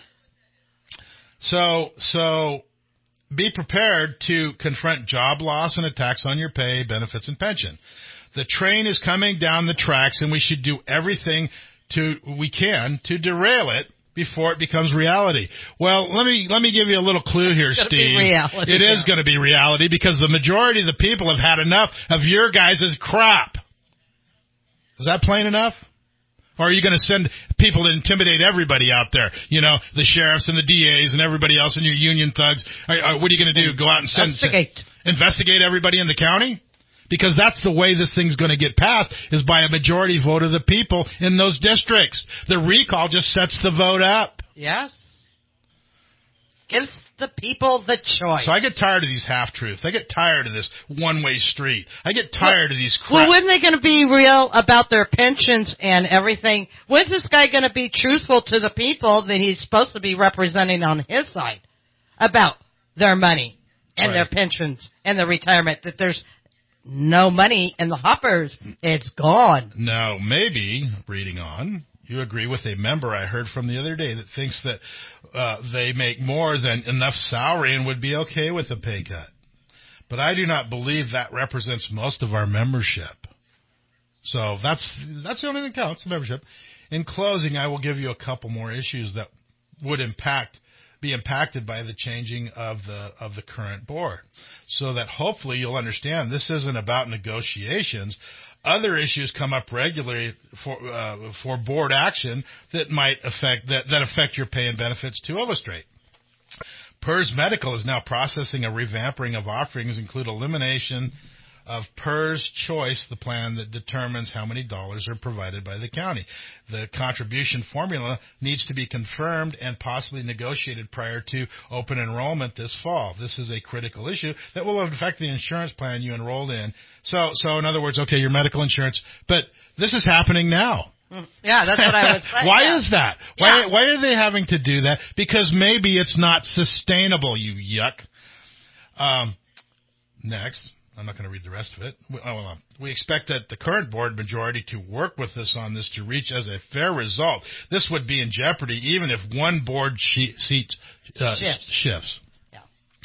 So, so be prepared to confront job loss and attacks on your pay, benefits, and pension. The train is coming down the tracks, and we should do everything to we can to derail it before it becomes reality. Well, let me let me give you a little clue here, it's Steve. Be reality, it yeah. is going to be reality because the majority of the people have had enough of your guys' crap. Is that plain enough? Or are you going to send people to intimidate everybody out there? You know, the sheriffs and the D As and everybody else and your union thugs. Are, are, what are you going to do? Go out and send investigate investigate everybody in the county? Because that's the way this thing's going to get passed, is by a majority vote of the people in those districts. The recall just sets the vote up. Yes. Gives the people the choice. So I get tired of these half-truths. I get tired of this one-way street. I get tired well, of these crap. Well, when are they going to be real about their pensions and everything? When's this guy going to be truthful to the people that he's supposed to be representing on his side about their money and right. their pensions and their retirement, that there's no money in the hoppers. It's gone. Now, maybe, reading on, you agree with a member I heard from the other day that thinks that uh, they make more than enough salary and would be okay with a pay cut. But I do not believe that represents most of our membership. So that's that's the only thing that counts, the membership. In closing, I will give you a couple more issues that would impact be impacted by the changing of the of the current board, so that hopefully you'll understand this isn't about negotiations. Other issues come up regularly for uh, for board action that might affect that, that affect your pay and benefits. To illustrate, P E R S Medical is now processing a revamping of offerings, include elimination of P E R S Choice, the plan that determines how many dollars are provided by the county. The contribution formula needs to be confirmed and possibly negotiated prior to open enrollment this fall. This is a critical issue that will affect the insurance plan you enrolled in. So, so in other words, okay, your medical insurance, but this is happening now. Yeah, that's what I was saying. Why yeah. is that? Why, yeah. why are they having to do that? Because maybe it's not sustainable, you yuck. Um, next. I'm not going to read the rest of it. We, oh, well, we expect that the current board majority to work with us on this to reach as a fair result. This would be in jeopardy even if one board she- seat uh, shifts. shifts. Yeah.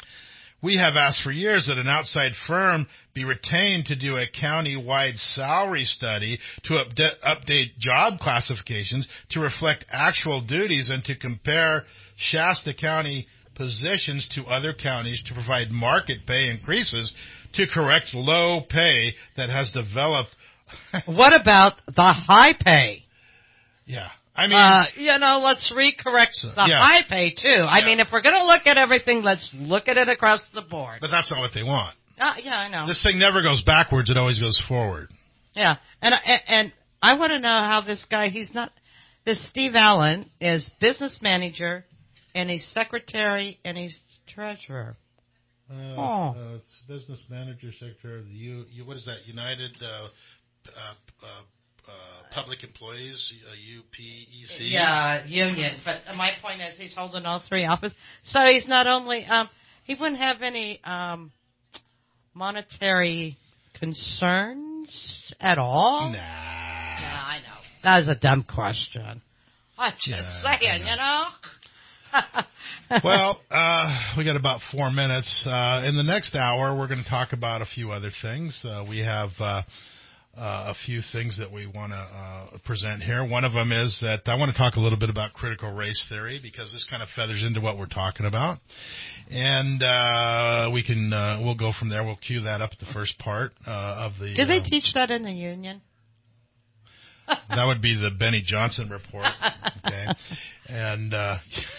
We have asked for years that an outside firm be retained to do a county-wide salary study to update, update job classifications to reflect actual duties and to compare Shasta County positions to other counties to provide market pay increases to correct low pay that has developed. What about the high pay? Yeah. I mean, uh, you know, let's recorrect so, the yeah. high pay too. Yeah. I mean, if we're going to look at everything, let's look at it across the board. But that's not what they want. Uh, yeah, I know. This thing never goes backwards; it always goes forward. Yeah, and and, and I want to know how this guy. He's not. This Steve Allen is business manager, and he's secretary, and he's treasurer. Uh, oh. uh, it's business manager, secretary of the U. U what is that? United uh, uh, uh, uh, Public Employees, uh, U P E C. Yeah, union. But my point is, he's holding all three offices. So he's not only um, he wouldn't have any um, monetary concerns at all. Nah. Nah, I know. That was a dumb question. I'm just Yeah, saying, you know. Well, uh, we got about four minutes. Uh, in the next hour, we're going to talk about a few other things. Uh, we have uh, uh, a few things that we want to uh, present here. One of them is that I want to talk a little bit about critical race theory because this kind of feathers into what we're talking about. And uh, we can uh, we'll go from there. We'll cue that up at the first part uh, of the. Do they uh, teach that in the union? That would be the Benny Johnson report. Okay. And uh,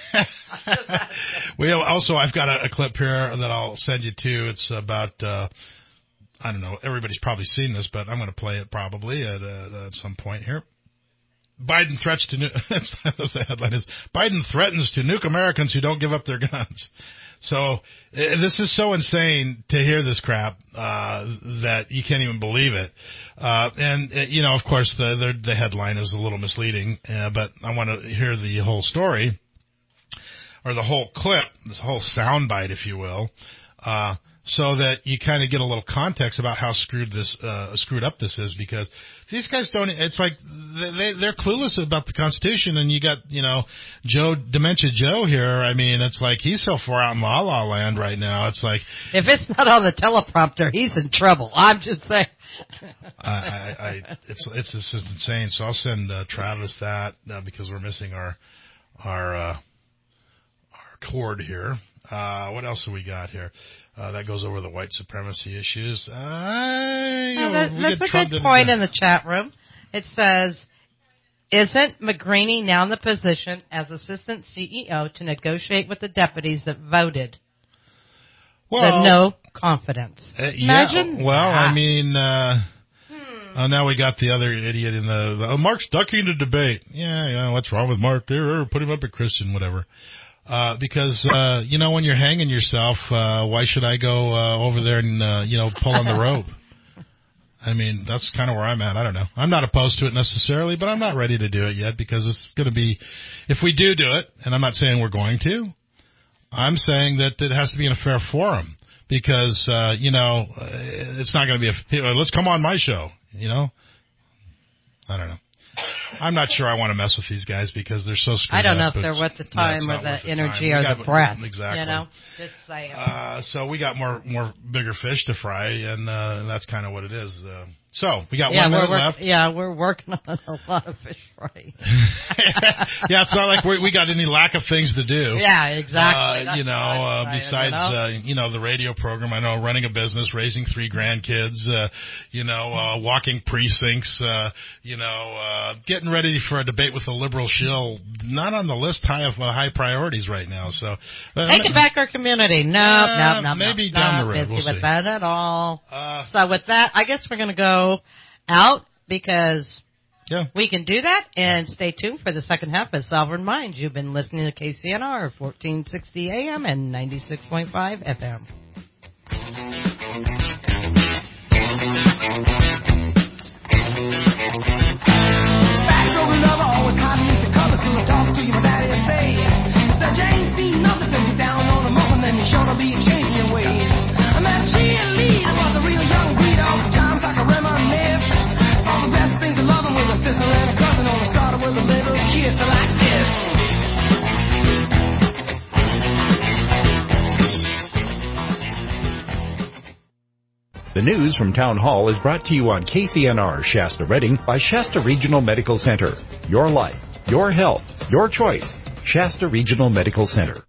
we also, I've got a, a clip here that I'll send you to. It's about, uh, I don't know, everybody's probably seen this, but I'm going to play it probably at, uh, at some point here. Biden threats to, nu- the headline is, Biden threatens to nuke Americans who don't give up their guns. So uh, this is so insane to hear this crap uh, that you can't even believe it. Uh, and, uh, you know, of course, the, the the headline is a little misleading, uh, but I want to hear the whole story or the whole clip, this whole soundbite, if you will, uh, so that you kind of get a little context about how screwed this uh, screwed up this is, because these guys don't. It's like they they're clueless about the Constitution, and you got you know Joe Dementia Joe here. I mean, it's like he's so far out in La La Land right now. It's like if it's not on the teleprompter, he's in trouble. I'm just saying. I, I, I it's it's this is insane. So I'll send uh, Travis that uh, because we're missing our our uh, our cord here. Uh, what else have we got here? Uh, that goes over the white supremacy issues. Uh, you know, well, that, we that's get a Trump good into- point in the chat room. It says, isn't McGreeny now in the position as assistant C E O to negotiate with the deputies that voted well, the no confidence? Uh, Imagine yeah, well, that. I mean, uh, hmm. oh, now we got the other idiot in the, the oh, Mark's ducking the debate. Yeah, yeah, what's wrong with Mark? Put him up at Christian, whatever. Uh, because, uh, you know, when you're hanging yourself, uh, why should I go, uh, over there and, uh, you know, pull on the rope? I mean, that's kind of where I'm at. I don't know. I'm not opposed to it necessarily, but I'm not ready to do it yet because it's going to be, if we do do it, and I'm not saying we're going to, I'm saying that it has to be in a fair forum because, uh, you know, it's not going to be a, hey, let's come on my show, you know? I don't know. I'm not sure I want to mess with these guys because they're so screwed up. I don't know up. if they're It's, worth the time yeah, or the, the energy time. or got, the breath. Exactly. You know, just saying. Uh, so we got more, more bigger fish to fry, and uh, that's kind of what it is. Uh, so we got yeah, one minute we're, left. Yeah, we're working on a lot of fish fry. Yeah, it's not like we we got any lack of things to do. Yeah, exactly. Uh, you know, uh, saying, besides you know? Uh, you know the radio program, I know running a business, raising three grandkids, uh, you know, uh, walking precincts, uh, you know, uh, getting ready for a debate with a liberal shill, not on the list high of uh, high priorities right now. So uh, taking back our community. No, uh, no, no, maybe no, down not the road. busy We'll with see. that at all. Uh, so with that, I guess we're going to go out because yeah. we can do that. And stay tuned for the second half of Sovereign Minds. You've been listening to K C N R fourteen sixty A M and ninety-six point five F M. Back over lover, always hiding beneath the covers till I talk to you, my daddy will say, said you ain't seen nothing, been down on the moment, then you sure to be changing your ways. I met cheerleader, was a real young breed, all the times I can reminisce. All the best things of loving with a sister and a cousin, only started with a little kiss like this. The news from Town Hall is brought to you on K C N R Shasta Redding by Shasta Regional Medical Center. Your life, your health, your choice. Shasta Regional Medical Center.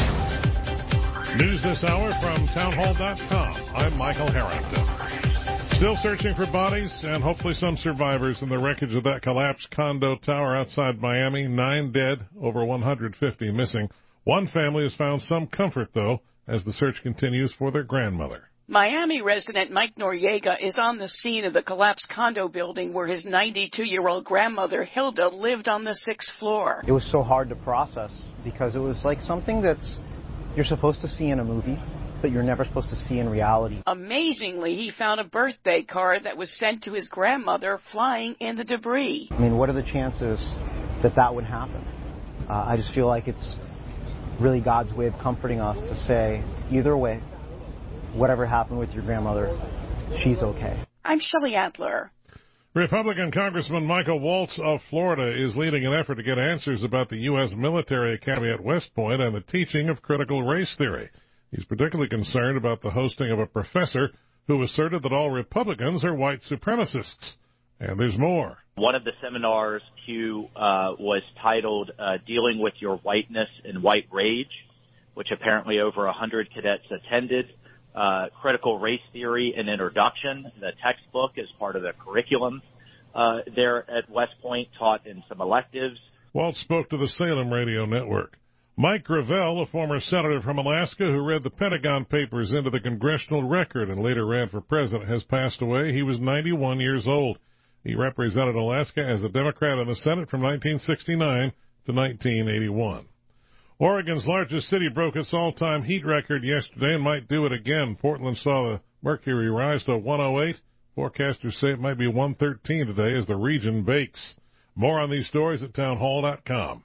News this hour from townhall dot com. I'm Michael Harrington. Still searching for bodies and hopefully some survivors in the wreckage of that collapsed condo tower outside Miami. Nine dead, over one hundred fifty missing. One family has found some comfort, though, as the search continues for their grandmother. Miami resident Mike Noriega is on the scene of the collapsed condo building where his ninety-two-year-old grandmother, Hilda, lived on the sixth floor. It was so hard to process because it was like something that's you're supposed to see in a movie, but you're never supposed to see in reality. Amazingly, he found a birthday card that was sent to his grandmother flying in the debris. I mean, what are the chances that that would happen? Uh, I just feel like it's really God's way of comforting us to say, either way, whatever happened with your grandmother, she's okay. I'm Shelley Adler. Republican Congressman Michael Waltz of Florida is leading an effort to get answers about the U S military academy at West Point and the teaching of critical race theory. He's particularly concerned about the hosting of a professor who asserted that all Republicans are white supremacists. And there's more. One of the seminars, Hugh, uh, was titled uh, Dealing with Your Whiteness and White Rage, which apparently over one hundred cadets attended. Uh, critical race theory and introduction, the textbook is part of the curriculum uh, there at West Point, taught in some electives. Walt spoke to the Salem Radio Network. Mike Gravel, a former senator from Alaska who read the Pentagon Papers into the congressional record and later ran for president, has passed away. He was ninety-one years old. He represented Alaska as a Democrat in the Senate from nineteen sixty-nine to nineteen eighty-one. Oregon's largest city broke its all-time heat record yesterday and might do it again. Portland saw the mercury rise to one oh eight. Forecasters say it might be one thirteen today as the region bakes. More on these stories at townhall dot com.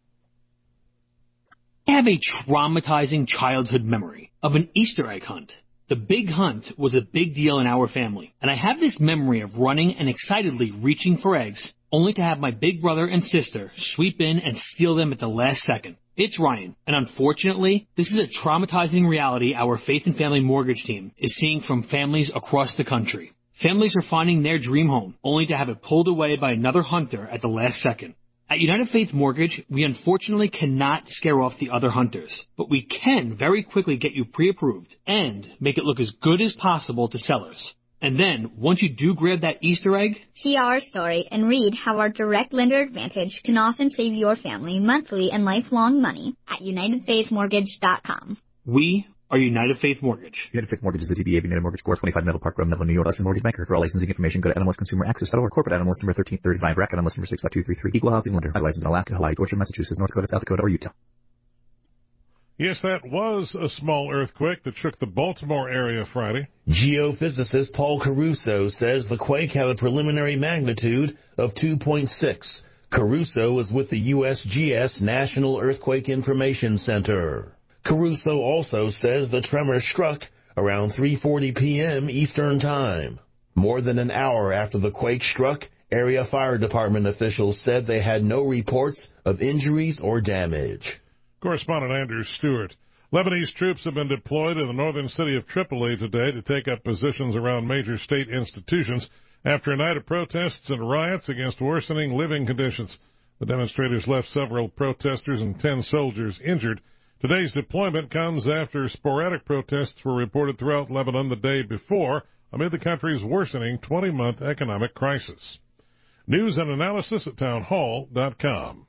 I have a traumatizing childhood memory of an Easter egg hunt. The big hunt was a big deal in our family, and I have this memory of running and excitedly reaching for eggs, only to have my big brother and sister sweep in and steal them at the last second. It's Ryan, and unfortunately, this is a traumatizing reality our Faith and Family Mortgage team is seeing from families across the country. Families are finding their dream home, only to have it pulled away by another hunter at the last second. At United Faith Mortgage, we unfortunately cannot scare off the other hunters, but we can very quickly get you pre-approved and make it look as good as possible to sellers. And then, once you do grab that Easter egg, see our story and read how our direct lender advantage can often save your family monthly and lifelong money at united faith mortgage dot com. We are United Faith Mortgage. United Faith Mortgage is a D B A of United Mortgage Corp. twenty-five Middle Park Road, Melville, New York. Licensed mortgage banker. For all licensing information, go to N M L S Consumer Access dot org. Corporate N M L S number thirteen thirty-five. Rack N M L S number six five two three three. Equal housing lender. Licensed in Alaska, Hawaii, Georgia, Massachusetts, North Dakota, South Dakota, or Utah. Yes, that was a small earthquake that shook the Baltimore area Friday. Geophysicist Paul Caruso says the quake had a preliminary magnitude of two point six. Caruso was with the U S G S National Earthquake Information Center. Caruso also says the tremor struck around three forty p.m. Eastern Time. More than an hour after the quake struck, area fire department officials said they had no reports of injuries or damage. Correspondent Andrew Stewart. Lebanese troops have been deployed in the northern city of Tripoli today to take up positions around major state institutions after a night of protests and riots against worsening living conditions. The demonstrators left several protesters and ten soldiers injured. Today's deployment comes after sporadic protests were reported throughout Lebanon the day before amid the country's worsening twenty-month economic crisis. News and analysis at townhall dot com.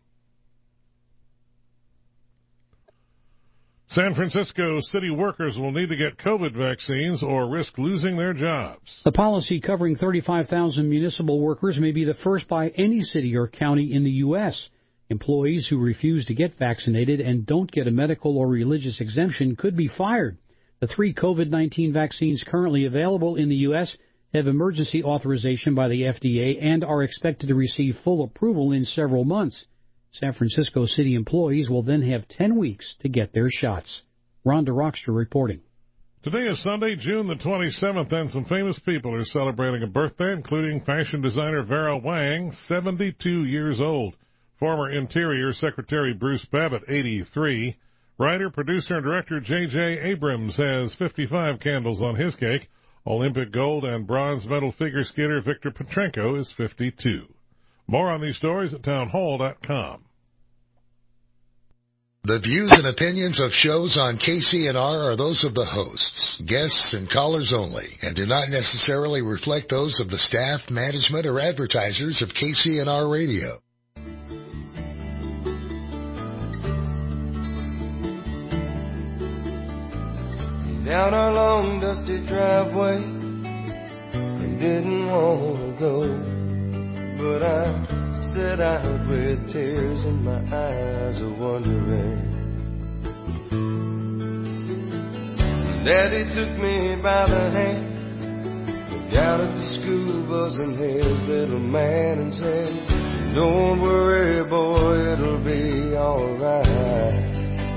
San Francisco city workers will need to get COVID vaccines or risk losing their jobs. The policy covering thirty-five thousand municipal workers may be the first by any city or county in the U S Employees who refuse to get vaccinated and don't get a medical or religious exemption could be fired. The three COVID nineteen vaccines currently available in the U S have emergency authorization by the F D A and are expected to receive full approval in several months. San Francisco city employees will then have ten weeks to get their shots. Rhonda Rockster reporting. Today is Sunday, June the twenty-seventh, and some famous people are celebrating a birthday, including fashion designer Vera Wang, seventy-two years old. Former Interior Secretary Bruce Babbitt, eighty-three. Writer, producer, and director J J Abrams has fifty-five candles on his cake. Olympic gold and bronze medal figure skater Victor Petrenko is fifty-two. More on these stories at townhall dot com. The views and opinions of shows on K C N R are those of the hosts, guests, and callers only, and do not necessarily reflect those of the staff, management, or advertisers of K C N R Radio. Down our long dusty driveway, I didn't want to go, but I set out with tears in my eyes of wondering. Daddy took me by the hand, looked out at the school bus and his little man and said, don't worry, boy, it'll be alright.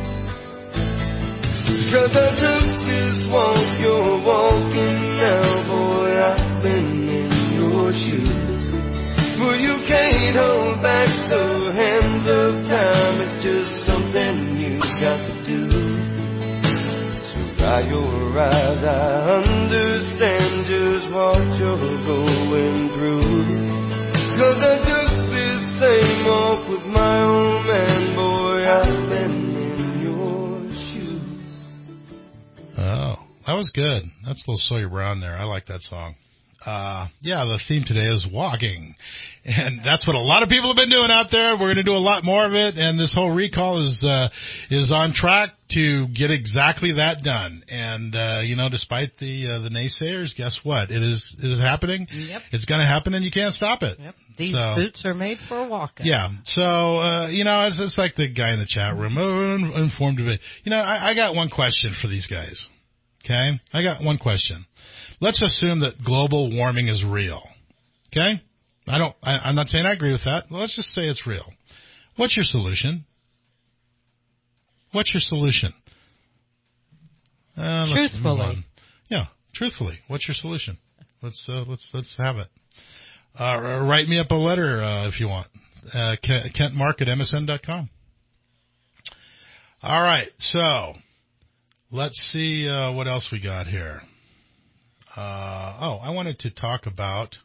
Cause I took this walk you're walking now, boy, I've been in your shoes. Well, you can't hold back the hands of time, it's just something you got to do. So by your eyes I understand just what you're going through. Cause I took this same walk with my old man, boy, I've been in your shoes. Oh, that was good. That's a little Sawyer Brown there. I like that song. Uh, yeah, the theme today is walking. And that's what a lot of people have been doing out there. We're going to do a lot more of it. And this whole recall is, uh, is on track to get exactly that done. And, uh, you know, despite the, uh, the naysayers, guess what? It is, it is happening. Yep. It's going to happen and you can't stop it. Yep. These so, boots are made for walking. Yeah. So, uh, you know, it's, it's like the guy in the chat room, oh, informed of it. You know, I, I got one question for these guys. Okay? I got one question. Let's assume that global warming is real. Okay? I don't, I, I'm not saying I agree with that. Let's just say it's real. What's your solution? What's your solution? Uh, let's truthfully. move on. Yeah, truthfully. What's your solution? Let's, uh, let's, let's have it. Uh, write me up a letter, uh, if you want. Uh, Kent Mark at M S N dot com. All right. So let's see, uh, what else we got here. Uh, oh, I wanted to talk about,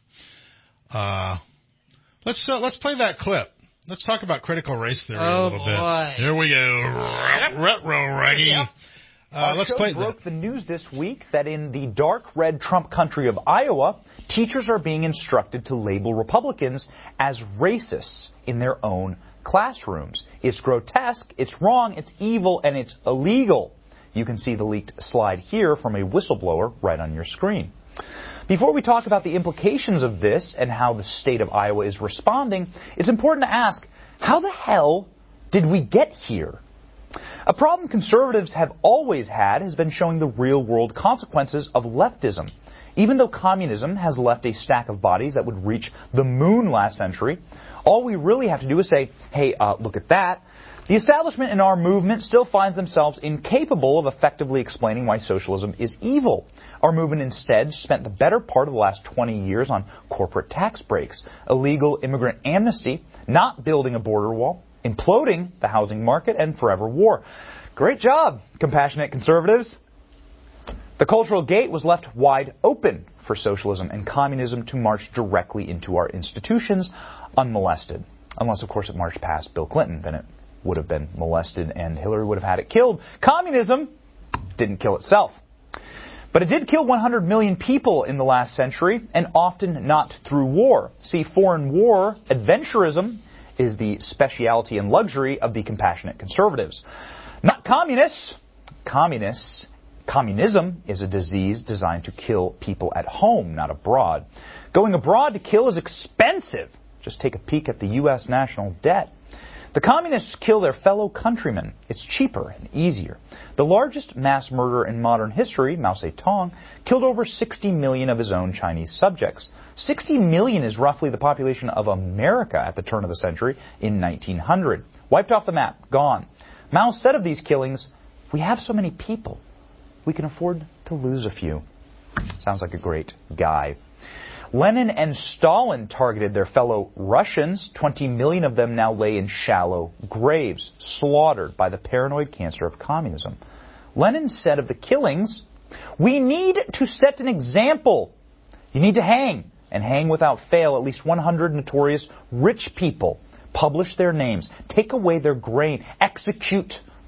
uh, let's, uh, let's play that clip. Let's talk about critical race theory oh, a little boy. bit. Here we go. Retro Reggie. Yep. Uh, Our let's show play broke the, the news this week that in the dark red Trump country of Iowa, teachers are being instructed to label Republicans as racists in their own classrooms. It's grotesque, it's wrong, it's evil, and it's illegal. You can see the leaked slide here from a whistleblower right on your screen. Before we talk about the implications of this and how the state of Iowa is responding, it's important to ask, how the hell did we get here? A problem conservatives have always had has been showing the real-world consequences of leftism. Even though communism has left a stack of bodies that would reach the moon last century, all we really have to do is say, hey, uh, look at that. The establishment in our movement still finds themselves incapable of effectively explaining why socialism is evil. Our movement instead spent the better part of the last twenty years on corporate tax breaks, illegal immigrant amnesty, not building a border wall, imploding the housing market, and forever war. Great job, compassionate conservatives. The cultural gate was left wide open for socialism and communism to march directly into our institutions unmolested. Unless, of course, it marched past Bill Clinton, then it would have been molested and Hillary would have had it killed. Communism didn't kill itself. But it did kill one hundred million people in the last century, and often not through war. See, foreign war adventurism is the speciality and luxury of the compassionate conservatives. Not communists. Communists. Communism is a disease designed to kill people at home, not abroad. Going abroad to kill is expensive. Just take a peek at the U S national debt. The communists kill their fellow countrymen. It's cheaper and easier. The largest mass murderer in modern history, Mao Zedong, killed over sixty million of his own Chinese subjects. sixty million is roughly the population of America at the turn of the century in nineteen hundred. Wiped off the map, gone. Mao said of these killings, we have so many people, we can afford to lose a few. Sounds like a great guy. Lenin and Stalin targeted their fellow Russians. twenty million of them now lay in shallow graves, slaughtered by the paranoid cancer of communism. Lenin said of the killings, we need to set an example. You need to hang, and hang without fail at least one hundred notorious rich people. Publish their names. Take away their grain. Execute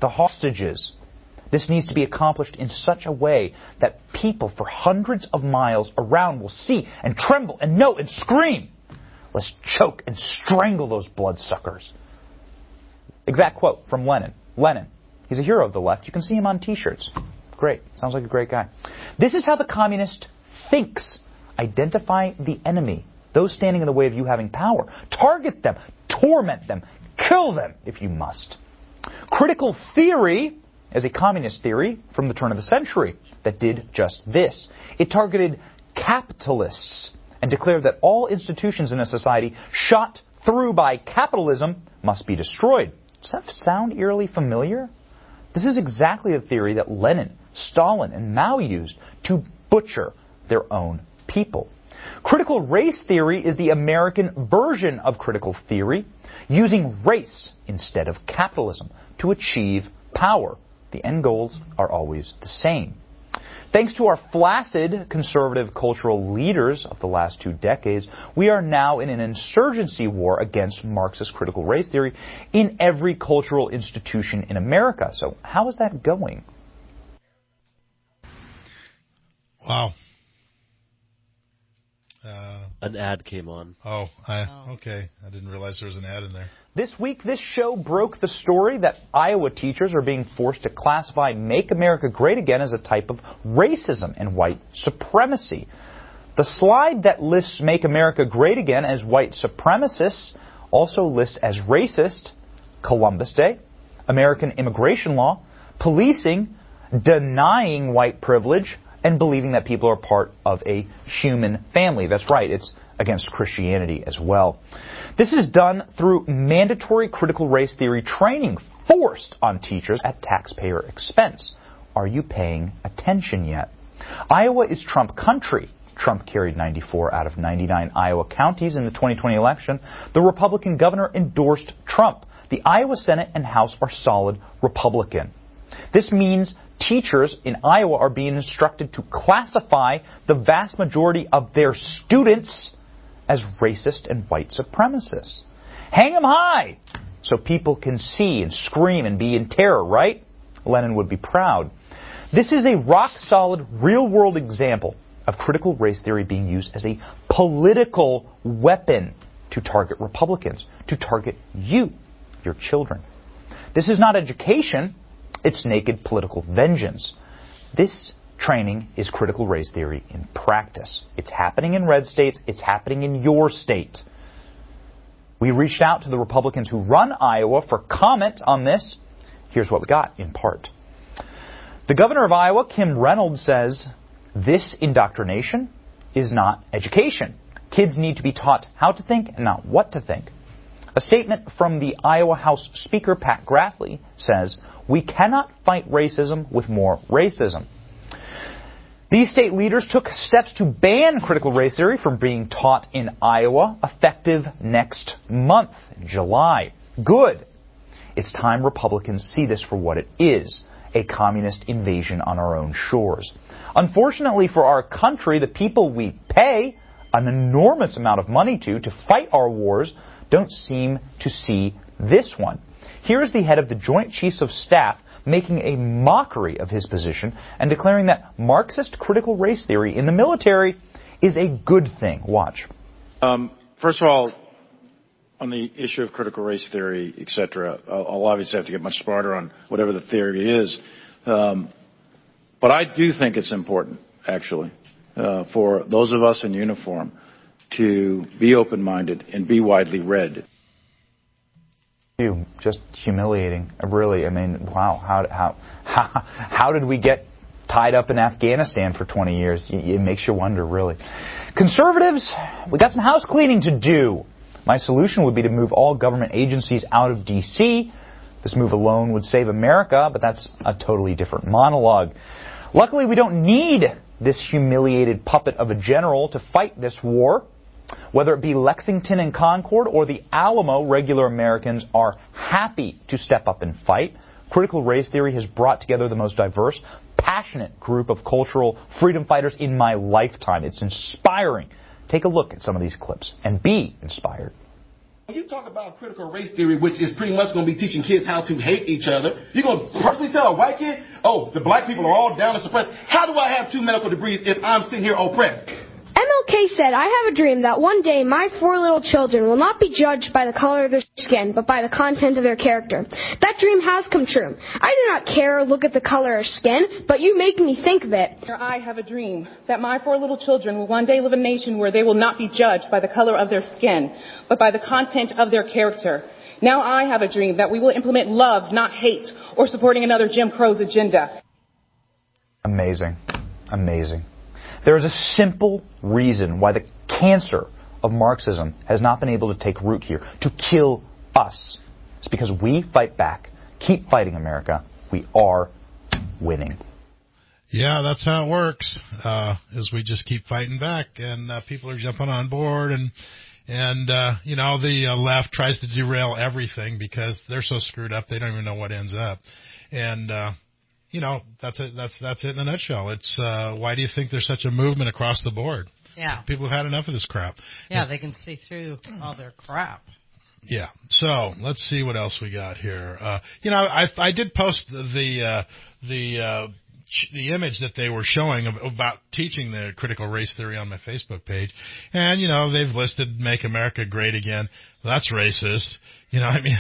the hostages. This needs to be accomplished in such a way that people for hundreds of miles around will see and tremble and know and scream. Let's choke and strangle those bloodsuckers. Exact quote from Lenin. Lenin. He's a hero of the left. You can see him on T-shirts. Great. Sounds like a great guy. This is how the communist thinks. Identify the enemy. Those standing in the way of you having power. Target them. Torment them. Kill them if you must. Critical theory is a communist theory from the turn of the century that did just this. It targeted capitalists and declared that all institutions in a society shot through by capitalism must be destroyed. Does that sound eerily familiar? This is exactly the theory that Lenin, Stalin, and Mao used to butcher their own people. Critical race theory is the American version of critical theory, using race instead of capitalism to achieve power. The end goals are always the same. Thanks to our flaccid conservative cultural leaders of the last two decades, we are now in an insurgency war against Marxist critical race theory in every cultural institution in America. So how is that going? Wow. Uh, an ad came on. Oh, I, okay. I didn't realize there was an ad in there. This week, this show broke the story that Iowa teachers are being forced to classify Make America Great Again as a type of racism and white supremacy. The slide that lists Make America Great Again as white supremacists also lists as racist Columbus Day, American immigration law, policing, denying white privilege, and believing that people are part of a human family. That's right, it's against Christianity as well. This is done through mandatory critical race theory training forced on teachers at taxpayer expense. Are you paying attention yet? Iowa is Trump country. Trump carried ninety-four out of ninety-nine Iowa counties in the twenty twenty election. The Republican governor endorsed Trump. The Iowa Senate and House are solid Republican. This means teachers in Iowa are being instructed to classify the vast majority of their students as racist and white supremacists. Hang them high so people can see and scream and be in terror, right? Lenin would be proud. This is a rock-solid, real-world example of critical race theory being used as a political weapon to target Republicans, to target you, your children. This is not education. It's naked political vengeance. This training is critical race theory in practice. It's happening in red states. It's happening in your state. We reached out to the Republicans who run Iowa for comment on this. Here's what we got in part. The governor of Iowa, Kim Reynolds, says this indoctrination is not education. Kids need to be taught how to think and not what to think. A statement from the Iowa House Speaker, Pat Grassley, says, we cannot fight racism with more racism. These state leaders took steps to ban critical race theory from being taught in Iowa, effective next month, July. Good. It's time Republicans see this for what it is, a communist invasion on our own shores. Unfortunately for our country, the people we pay an enormous amount of money to, to fight our wars, don't seem to see this one. Here is the head of the Joint Chiefs of Staff making a mockery of his position and declaring that Marxist critical race theory in the military is a good thing. Watch. Um, first of all, on the issue of critical race theory, et cetera, I'll, I'll obviously have to get much smarter on whatever the theory is. Um, but I do think it's important, actually, uh, for those of us in uniform to be open-minded and be widely read. Just humiliating, really. I mean, wow, how how how, how did we get tied up in Afghanistan for twenty years? It makes you wonder, really. Conservatives, we got some house cleaning to do. My solution would be to move all government agencies out of D C This move alone would save America, but that's a totally different monologue. Luckily, we don't need this humiliated puppet of a general to fight this war. Whether it be Lexington and Concord or the Alamo, regular Americans are happy to step up and fight. Critical race theory has brought together the most diverse, passionate group of cultural freedom fighters in my lifetime. It's inspiring. Take a look at some of these clips and be inspired. When you talk about critical race theory, which is pretty much going to be teaching kids how to hate each other, you're going to personally tell a white kid, oh, the black people are all down and suppressed. How do I have two medical degrees if I'm sitting here oppressed? M L K said, I have a dream that one day my four little children will not be judged by the color of their skin, but by the content of their character. That dream has come true. I do not care or look at the color of skin, but you make me think of it. I have a dream that my four little children will one day live in a nation where they will not be judged by the color of their skin, but by the content of their character. Now I have a dream that we will implement love, not hate, or supporting another Jim Crow's agenda. Amazing. Amazing. There is a simple reason why the cancer of Marxism has not been able to take root here, to kill us. It's because we fight back, keep fighting America. We are winning. Yeah, that's how it works, uh, is we just keep fighting back, and uh, people are jumping on board, and, and uh, you know, the uh, left tries to derail everything because they're so screwed up they don't even know what ends up. And, uh, you know, that's it, that's, that's it in a nutshell. It's, uh, why do you think there's such a movement across the board? Yeah. People have had enough of this crap. Yeah, they can see through all their crap. Yeah. So let's see what else we got here. Uh, you know, I I did post the the uh, the, uh, the image that they were showing of, about teaching the critical race theory on my Facebook page, and you know they've listed "Make America Great Again." That's racist. You know, I mean,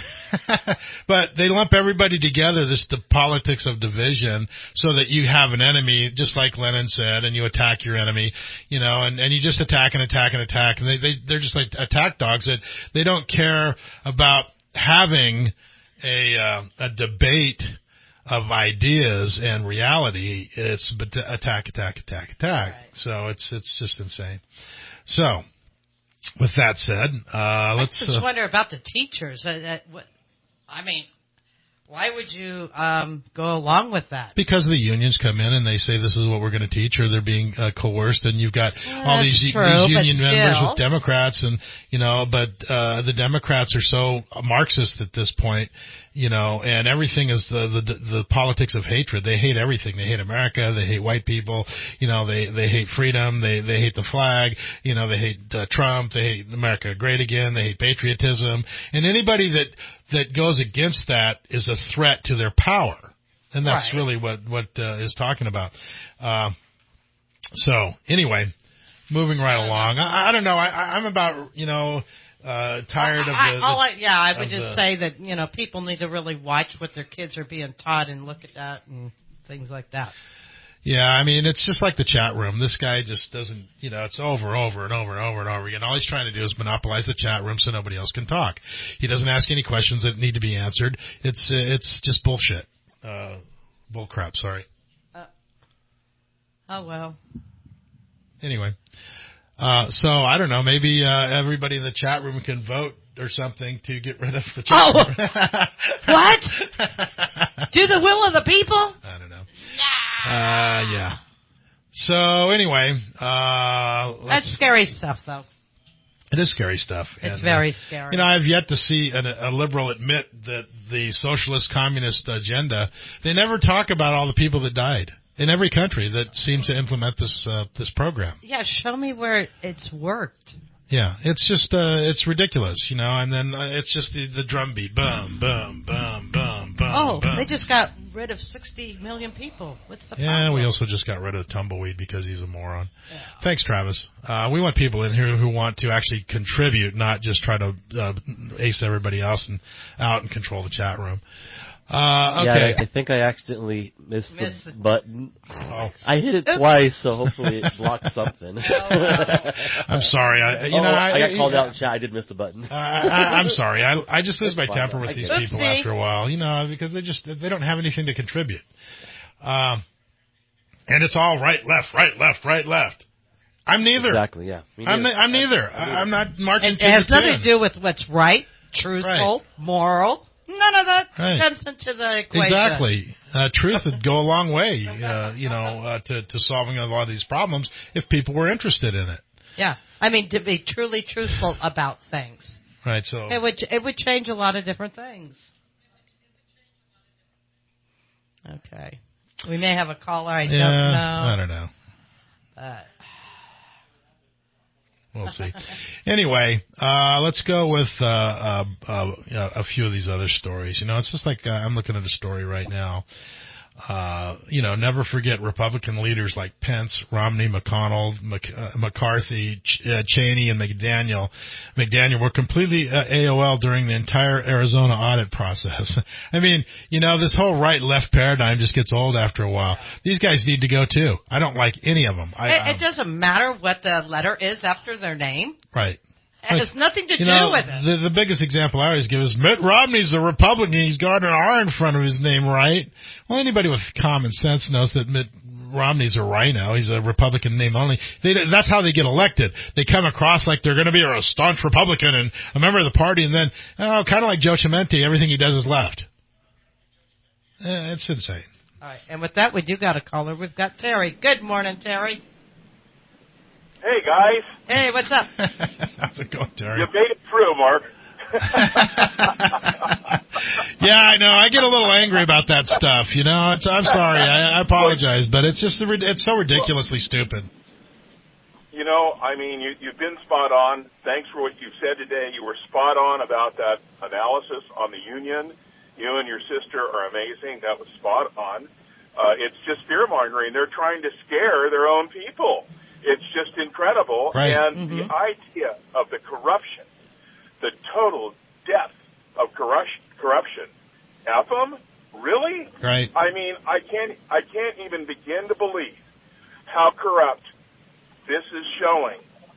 but they lump everybody together, this the politics of division, so that you have an enemy, just like Lenin said, and you attack your enemy, you know, and, and you just attack and attack and attack, and they, they, they're just like attack dogs that they don't care about having a, uh, a debate of ideas and reality. It's but attack, attack, attack, attack. Right. So it's, it's just insane. So, with that said, uh, let's. I just uh, wonder about the teachers. Uh, uh, what, I mean, why would you um, go along with that? Because the unions come in and they say this is what we're going to teach, or they're being uh, coerced, and you've got well, all these, true, these union still. members with Democrats, and you know, but uh, the Democrats are so Marxist at this point, you know, and everything is the, the the politics of hatred. They hate everything. They hate America. They hate white people. You know, they they hate freedom. They they hate the flag. You know, they hate uh, Trump. They hate America Great Again. They hate patriotism. And anybody that that goes against that is a threat to their power. And that's right. really what what uh, is talking about. Uh, so anyway, moving right along. I, I don't know. I, I'm about you know. Uh, tired of the, I, all I, yeah, I would of just the, say that, you know, people need to really watch what their kids are being taught and look at that and things like that. Yeah, I mean, it's just like the chat room. This guy just doesn't, you know, it's over, over, and over, and over, and over again. All he's trying to do is monopolize the chat room so nobody else can talk. He doesn't ask any questions that need to be answered. It's uh, it's just bullshit. Uh, bull crap, sorry. Uh, oh, well. Anyway. Uh, so, I don't know, maybe uh, everybody in the chat room can vote or something to get rid of the chat oh. room. What? Do the will of the people? I don't know. Nah. Uh, yeah. So, anyway. Uh, That's scary stuff, though. It is scary stuff. It's and, very uh, scary. You know, I've yet to see an, a liberal admit that the socialist communist agenda, they never talk about all the people that died. In every country that seems to implement this uh, this program. Yeah, show me where it's worked. Yeah, it's just uh, it's ridiculous, you know. And then uh, it's just the, the drum beat, boom, boom, boom, boom, boom. Oh, boom. they just got rid of sixty million people. What's the yeah, problem? we also just got rid of Tumbleweed because he's a moron. Yeah. Thanks, Travis. Uh, we want people in here who want to actually contribute, not just try to uh, ace everybody else and out and control the chat room. Uh, okay. Yeah, I, I think I accidentally missed, missed the button. Oh. I hit it twice, so hopefully it blocked something. Oh, wow. I'm sorry. I, you oh, know, I, I got called yeah. out in chat. I did miss the button. uh, I, I'm sorry. I, I just lose my fine, temper though. with I these get people Oopsie. after a while, you know, because they just they don't have anything to contribute. Um, and it's all right, left, right, left, right, left. I'm neither. Exactly. Yeah. I'm, ne- I'm neither. I, I'm not marching. It, it has nothing to do with what's right, truthful, right. moral. None of that right. comes into the equation. Exactly. Uh, truth would go a long way, uh, you know, uh, to, to solving a lot of these problems if people were interested in it. Yeah. I mean, to be truly truthful about things. Right. So it would it would change a lot of different things. Okay. We may have a caller. I yeah, don't know. I don't know. Uh, We'll see. Anyway, uh, let's go with uh, uh, uh, a few of these other stories. You know, it's just like uh, I'm looking at a story right now. Uh, you know, never forget Republican leaders like Pence, Romney, McConnell, Mc, uh, McCarthy, Ch- uh, Cheney, and McDaniel. McDaniel were completely uh, A O L during the entire Arizona audit process. I mean, you know, this whole right-left paradigm just gets old after a while. These guys need to go too. I don't like any of them. I, it, it doesn't matter what the letter is after their name. Right. It has nothing to you do know, with it. The, the biggest example I always give is Mitt Romney's a Republican. He's got an R in front of his name, right? Well, anybody with common sense knows that Mitt Romney's a rhino. He's a Republican name only. They, that's how they get elected. They come across like they're going to be a staunch Republican and a member of the party, and then, oh, kind of like Joe Cimenti, everything he does is left. Eh, it's insane. All right, and with that, we do got a caller. We've got Terry. Good morning, Terry. Hey, guys. Hey, what's up? How's it going, Terry? You made it through, Mark. Yeah, I know. I get a little angry about that stuff. You know, it's, I'm sorry. I, I apologize, but it's just it's so ridiculously stupid. You know, I mean, you, you've been spot on. Thanks for what you've said today. You were spot on about that analysis on the union. You and your sister are amazing. That was spot on. Uh, it's just fear-mongering. They're trying to scare their own people. It's just incredible. Right. And mm-hmm. the idea of the corruption, the total depth of corruption, corruption. F them? Really? Right. I mean, I can't, I can't even begin to believe how corrupt this is showing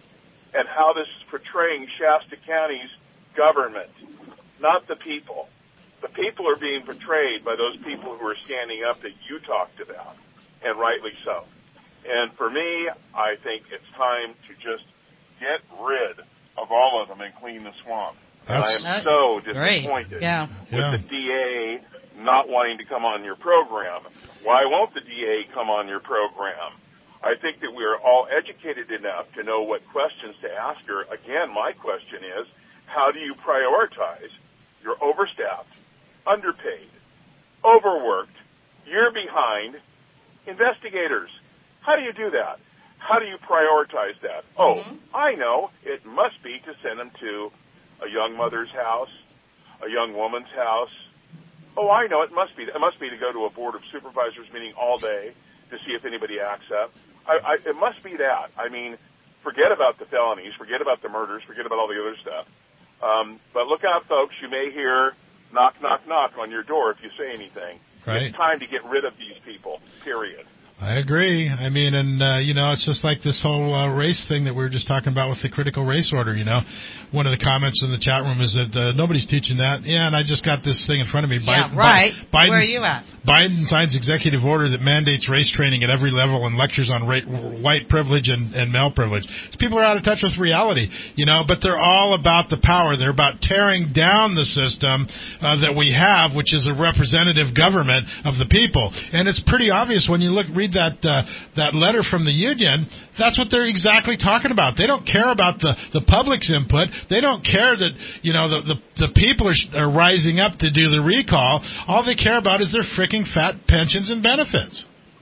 and how this is portraying Shasta County's government, not the people. The people are being portrayed by those people who are standing up that you talked about, and rightly so. And for me, I think it's time to just get rid of all of them and clean the swamp. And I am so disappointed yeah. with Yeah. the D A not wanting to come on your program. Why won't the D A come on your program? I think that we are all educated enough to know what questions to ask her. Again, my question is, how do you prioritize your overstaffed, underpaid, overworked, year behind investigators? How do you do that? How do you prioritize that? Oh, mm-hmm. I know. It must be to send them to a young mother's house, a young woman's house. Oh, I know. It must be. It must be to go to a board of supervisors meeting all day to see if anybody acts up. I, I, it must be that. I mean, forget about the felonies, forget about the murders, forget about all the other stuff. Um, but look out, folks. You may hear knock, knock, knock on your door if you say anything. Right. It's time to get rid of these people, period. I agree. I mean, and, uh, you know, it's just like this whole uh, race thing that we were just talking about with the critical race order, you know. One of the comments in the chat room is that uh, nobody's teaching that. Yeah, and I just got this thing in front of me. Yeah, Biden, right. Biden, Where are you at? Biden signs executive order that mandates race training at every level and lectures on ra- white privilege and, and male privilege. These people are out of touch with reality, you know, but they're all about the power. They're about tearing down the system uh, that we have, which is a representative government of the people. And it's pretty obvious when you look, read that uh, that letter from the union. That's what they're exactly talking about. They don't care about the, the public's input. They don't care that, you know, the, the, the people are, are rising up to do the recall. All they care about is their freaking fat pensions and benefits.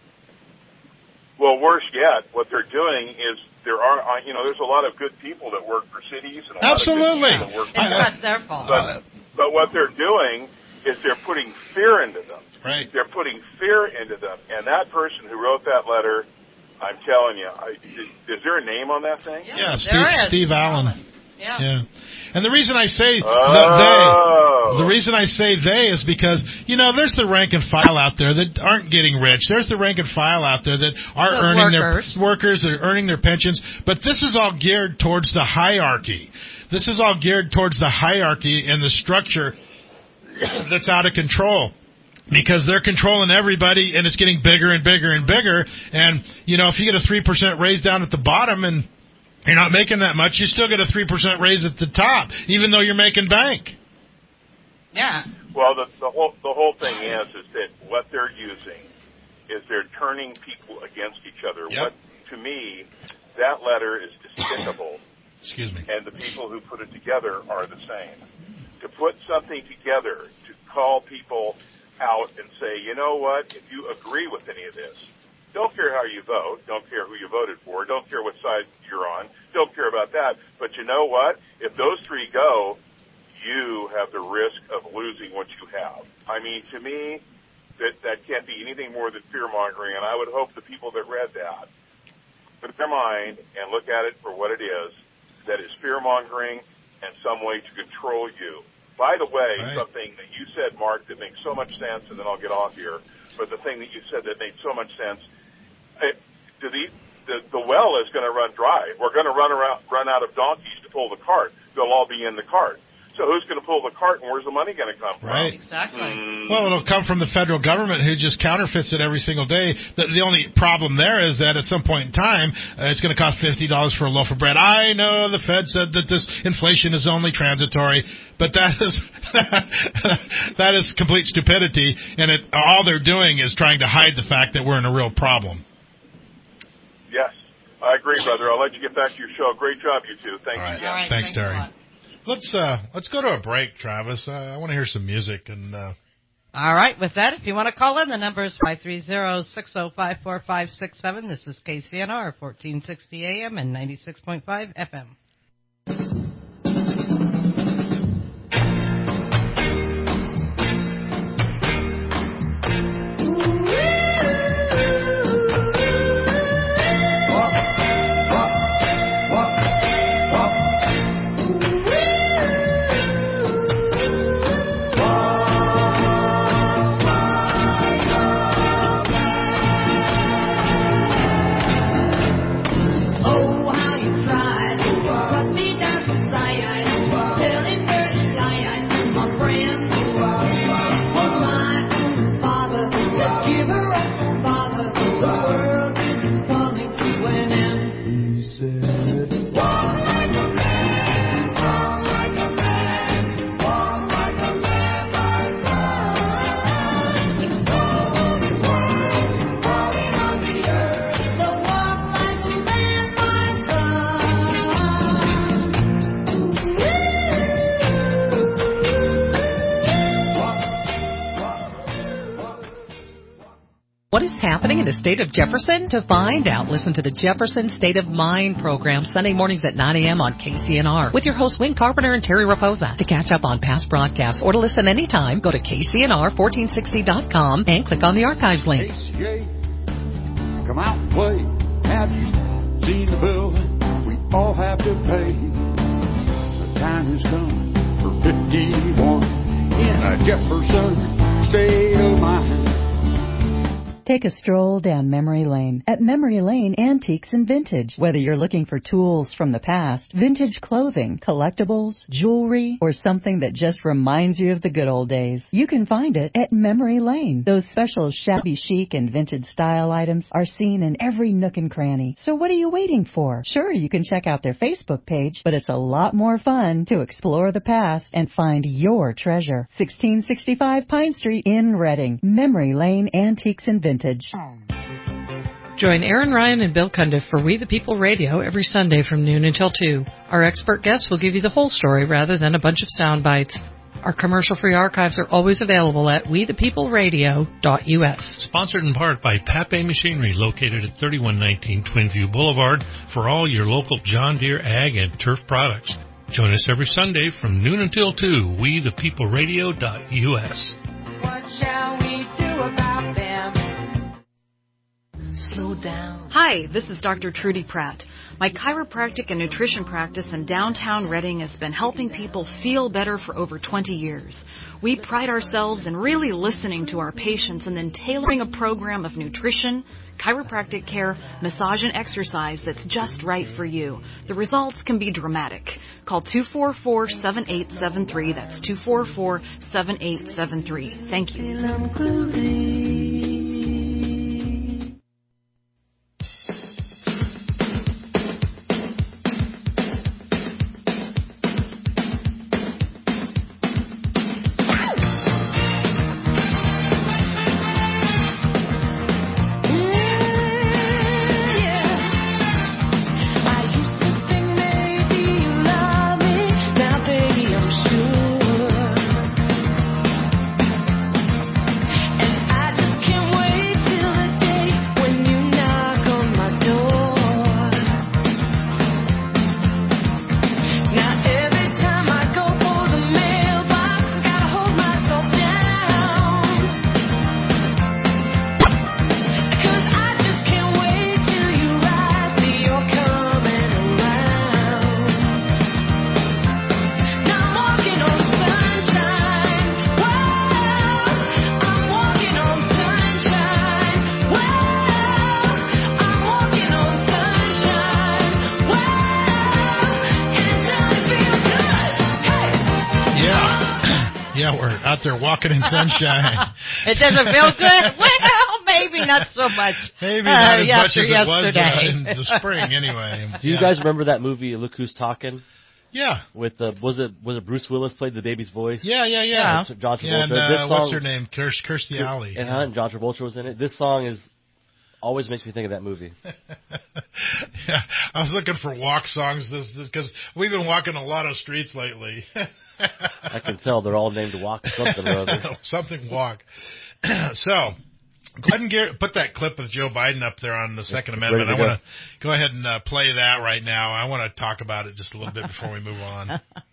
Well, worse yet, what they're doing is there are, you know, there's a lot of good people that work for cities and a Absolutely. lot of good people that work for It's not their fault. But, but what they're doing is they're putting fear into them. Right. They're putting fear into them. And that person who wrote that letter, I'm telling you, I, is, is there a name on that thing? Yeah, Steve, Steve Allen. Yeah. yeah. And the reason I say oh. the, they, the reason I say they is because, you know, there's the rank and file out there that aren't getting rich. There's the rank and file out there that are The earning workers. their workers, they're earning their pensions. But this is all geared towards the hierarchy. This is all geared towards the hierarchy and the structure that's out of control. Because they're controlling everybody, and it's getting bigger and bigger and bigger. And, you know, if you get a three percent raise down at the bottom and you're not making that much, you still get a three percent raise at the top, even though you're making bank. Yeah. Well, the, the whole the whole thing is is that what they're using is they're turning people against each other. Yep. What to me, that letter is despicable. Excuse me. And the people who put it together are the same. To put something together, to call people out and say, you know what, if you agree with any of this, Don't care how you vote. Don't care who you voted for. Don't care what side you're on. Don't care about that. But you know what? If those three go, you have the risk of losing what you have. I mean, to me, that, that can't be anything more than fear-mongering, and I would hope the people that read that put their mind and look at it for what it is, that is fear-mongering and some way to control you. By the way, right. something that you said, Mark, that makes so much sense, and then I'll get off here, but the thing that you said that made so much sense, it, the, the, the well is going to run dry. We're going to run around, run out of donkeys to pull the cart. They'll all be in the cart. So who's going to pull the cart, and where's the money going to come from? Right. Exactly. Mm. Well, it'll come from the federal government, who just counterfeits it every single day. The, the only problem there is that at some point in time, uh, it's going to cost fifty dollars for a loaf of bread. I know the Fed said that this inflation is only transitory, but that is that is complete stupidity, and it, all they're doing is trying to hide the fact that we're in a real problem. Yes, I agree, brother. I'll let you get back to your show. Great job, you two. Thank all right. you. All right, thanks, thanks Terry. Let's uh, let's go to a break, Travis. Uh, I want to hear some music. And uh... All right, with that, if you want to call in, the number is five three zero, six zero five, four five six seven. This is K C N R, fourteen sixty A M and ninety-six point five F M. What is happening in the state of Jefferson? To find out, listen to the Jefferson State of Mind program Sunday mornings at nine a.m. on K C N R with your hosts Wayne Carpenter and Terry Raposa. To catch up on past broadcasts or to listen anytime, go to K C N R fourteen sixty dot com and click on the archives link. K C A, come out and play. Have you seen the bill we all have to pay? The time has come for fifty-one in a Jefferson State of Mind. Take a stroll down memory lane at Memory Lane Antiques and Vintage. Whether you're looking for tools from the past, vintage clothing, collectibles, jewelry, or something that just reminds you of the good old days, you can find it at Memory Lane. Those special shabby chic and vintage style items are seen in every nook and cranny. So what are you waiting for? Sure, you can check out their Facebook page, but it's a lot more fun to explore the past and find your treasure. sixteen sixty-five Pine Street in Reading. Memory Lane Antiques and Vintage. Join Aaron Ryan and Bill Cundiff for We the People Radio every Sunday from noon until two. Our expert guests will give you the whole story rather than a bunch of sound bites. Our commercial-free archives are always available at we the people radio dot U S. Sponsored in part by Pape Machinery, located at thirty-one nineteen Twinview Boulevard, for all your local John Deere ag and turf products. Join us every Sunday from noon until two, we the people radio dot U S. What shall we do about them? Slow down. Hi, this is Doctor Trudy Pratt. My chiropractic and nutrition practice in downtown Reading has been helping people feel better for over twenty years. We pride ourselves in really listening to our patients and then tailoring a program of nutrition, chiropractic care, massage, and exercise that's just right for you. The results can be dramatic. Call two four four, seven eight seven three. That's two four four, seven eight seven three. Thank you. Just we're out there walking in sunshine. It doesn't feel good. Well, maybe not so much. Maybe not uh, as much as yesterday. it was uh, in the spring, anyway. Do you yeah. guys remember that movie, Look Who's Talking? Yeah. With uh, was it was it Bruce Willis played the baby's voice? Yeah, yeah, yeah. yeah. John Travolta. Yeah, and, uh, this song, what's her name? Kirst, Kirstie Alley. And, yeah. and John Travolta was in it. This song is always makes me think of that movie. Yeah, I was looking for walk songs this because we've been walking a lot of streets lately. I can tell they're all named Walk something or other. Something Walk. So, go ahead and get, put that clip with Joe Biden up there on the Second It's Amendment. I go. want to go ahead and uh, play that right now. I want to talk about it just a little bit before we move on.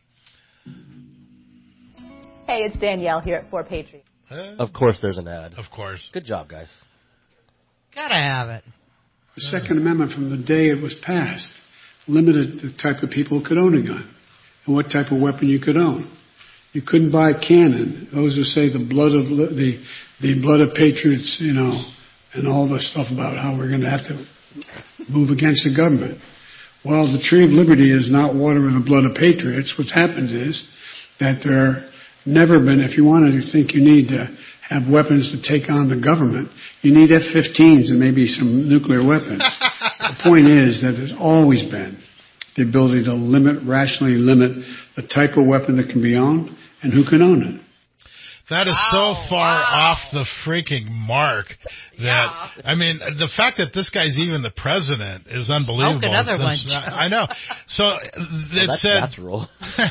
Hey, it's Danielle here at For Patriot. Uh, of course there's an ad. Of course. Good job, guys. Gotta have it. The Second Amendment, from the day it was passed, limited the type of people who could own a gun and what type of weapon you could own. You couldn't buy a cannon. Those who say the blood of the the blood of patriots, you know, and all the stuff about how we're going to have to move against the government. Well, the tree of liberty is not water with the blood of patriots. What's happened is that there never been, if you wanted to think you need to have weapons to take on the government, you need F fifteens and maybe some nuclear weapons. The point is that there's always been the ability to limit, rationally limit the type of weapon that can be owned and who can own it. That is wow, so far wow. off the freaking mark that, yeah. I mean, the fact that this guy's even the president is unbelievable. Smoke another one. I know. So it well, that's said, natural.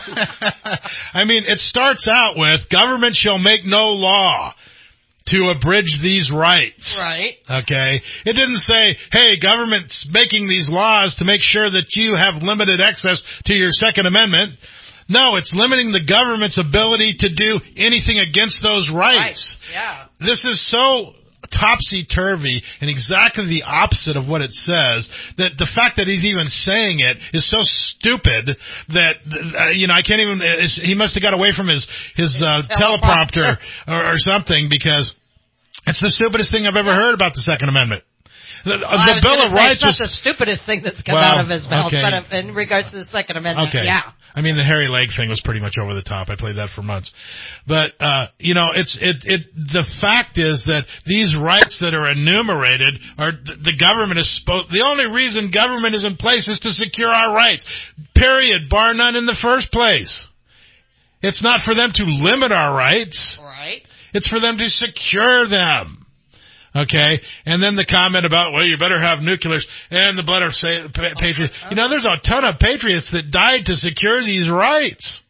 I mean, it starts out with government shall make no law to abridge these rights. Right. Okay. It didn't say, hey, government's making these laws to make sure that you have limited access to your Second Amendment. No, it's limiting the government's ability to do anything against those rights. Right. Yeah. This is so topsy-turvy and exactly the opposite of what it says, that the fact that he's even saying it is so stupid that, uh, you know, I can't even, he must have got away from his, his uh, teleprompter or, or something, because it's the stupidest thing I've ever heard about the Second Amendment. The, well, the Bill of Rights was not the stupidest thing that's come well, out of his mouth, okay. but in regards to the Second Amendment, okay. yeah. I mean, the hairy leg thing was pretty much over the top. I played that for months. But, uh, you know, it's, it, it, the fact is that these rights that are enumerated are, the government is supposed, the only reason government is in place is to secure our rights. Period. Bar none in the first place. It's not for them to limit our rights. Right. It's for them to secure them. Okay, and then the comment about, well, you better have nuclears and the blood of say, pa- patriots. You know, there's a ton of patriots that died to secure these rights.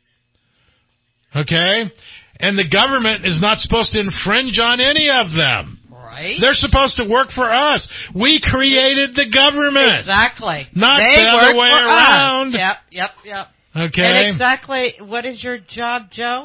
Okay, and the government is not supposed to infringe on any of them. Right. They're supposed to work for us. We created the government. Exactly. Not they the other way around. Us. Yep, yep, yep. Okay. And exactly, what is your job, Joe?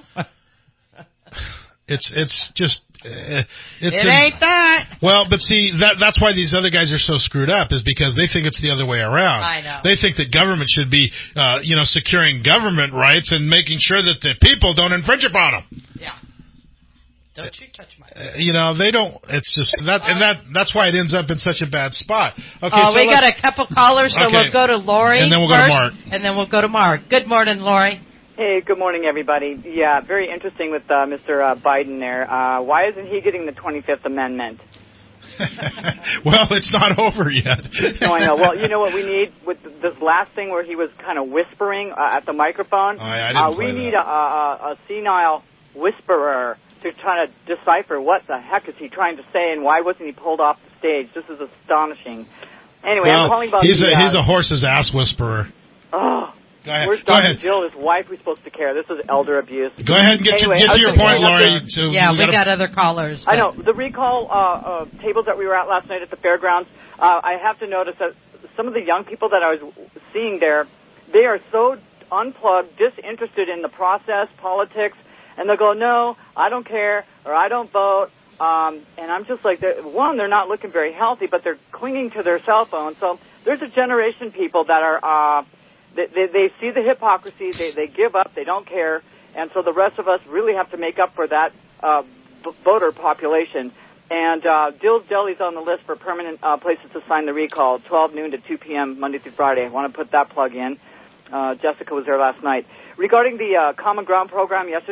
It's it's just uh, it's it an, ain't that. Well, but see that that's why these other guys are so screwed up, is because they think it's the other way around. I know. They think that government should be uh, you know securing government rights and making sure that the people don't infringe upon them. Yeah. Don't you touch my. Uh, you know they don't. It's just that and that that's why it ends up in such a bad spot. Okay. Oh, so we got a couple callers, so okay. we'll go to Lori, and then we'll first, go to Mark, and then we'll go to Mark. Good morning, Lori. Hey, good morning, everybody. Yeah, very interesting with uh, Mister Uh, Biden there. Uh, why isn't he getting the twenty-fifth Amendment? Well, it's not over yet. No, I know. Well, you know what we need with this last thing where he was kind of whispering uh, at the microphone? Oh, I, I didn't uh, play we that. need a, a, a senile whisperer to try to decipher what the heck is he trying to say and why wasn't he pulled off the stage. This is astonishing. Anyway, well, I'm calling about he's the... a, uh, he's a horse's ass whisperer. Oh. Go ahead. Where's Go Doctor ahead. Jill, his wife, who's supposed to care? This is elder abuse. Go ahead and get, anyway, to, get to your point, Lori. So yeah, we, we got other callers. I know. The recall uh, uh, tables that we were at last night at the fairgrounds, uh, I have to notice that some of the young people that I was seeing there, they are so unplugged, disinterested in the process, politics, and they'll go, no, I don't care, or I don't vote. Um, and I'm just like, they're, one, they're not looking very healthy, but they're clinging to their cell phone. So there's a generation of people that are... Uh, They, they, they see the hypocrisy, they, they give up, they don't care, and so the rest of us really have to make up for that uh, v- voter population. And uh, Dill's Deli's on the list for permanent uh, places to sign the recall, twelve noon to two p.m. Monday through Friday. I want to put that plug in. Uh, Jessica was there last night. Regarding the uh, Common Ground program yesterday,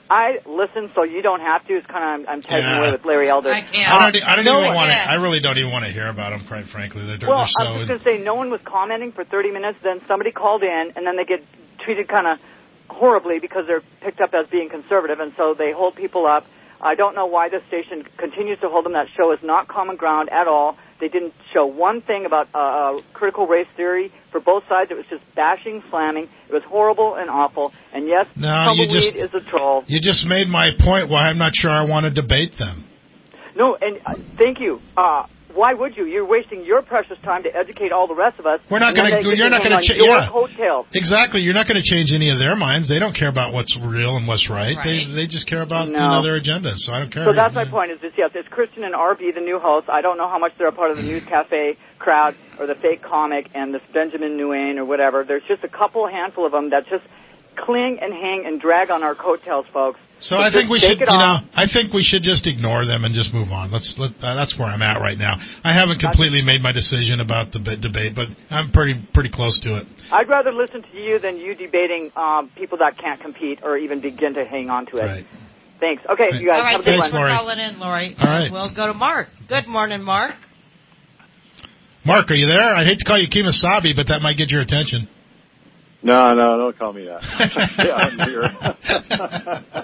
I listen, so you don't have to. It's kind of I'm tagging Yeah. away with Larry Elder. I can't. I don't, I don't no even one- want to. yeah. I really don't even want to hear about them, quite frankly. They're, they're Well, so. I was just going to say, no one was commenting for thirty minutes. Then somebody called in, and then they get treated kind of horribly because they're picked up as being conservative, and so they hold people up. I don't know why this station continues to hold them. That show is not common ground at all. They didn't show one thing about uh, uh, critical race theory for both sides. It was just bashing, slamming. It was horrible and awful. And yes, No, you Tumbleweed just- is a troll. You just made my point why I'm not sure I want to debate them. No, and uh, thank you. Uh, why would you? You're wasting your precious time to educate all the rest of us. We're not going gonna- to. you're not gonna cha- cha- your yeah. coattails. Exactly. You're not going to change any of their minds. They don't care about what's real and what's right. Right. They they just care about No. you know, their agendas. So I don't care. So that's my point. Is this yes? It's Christian and R B, the new host. I don't know how much they're a part of the News Cafe crowd or the fake comic and this Benjamin Nguyen or whatever. There's just a couple handful of them that just cling and hang and drag on our coattails, folks. So But I think just we take should, it you off. know, I think we should just ignore them and just move on. Let's let uh, that's where I'm at right now. I haven't completely made my decision about the b- debate, but I'm pretty pretty close to it. I'd rather listen to you than you debating um, people that can't compete or even begin to hang on to it. Right. Thanks. Okay, you guys All right, have a good thanks one. for calling in, Lori. All right. We'll go to Mark. Good morning, Mark. Mark, are you there? I'd hate to call you Kemosabe, but that might get your attention. No, no, don't call me that. Yeah, I'm here.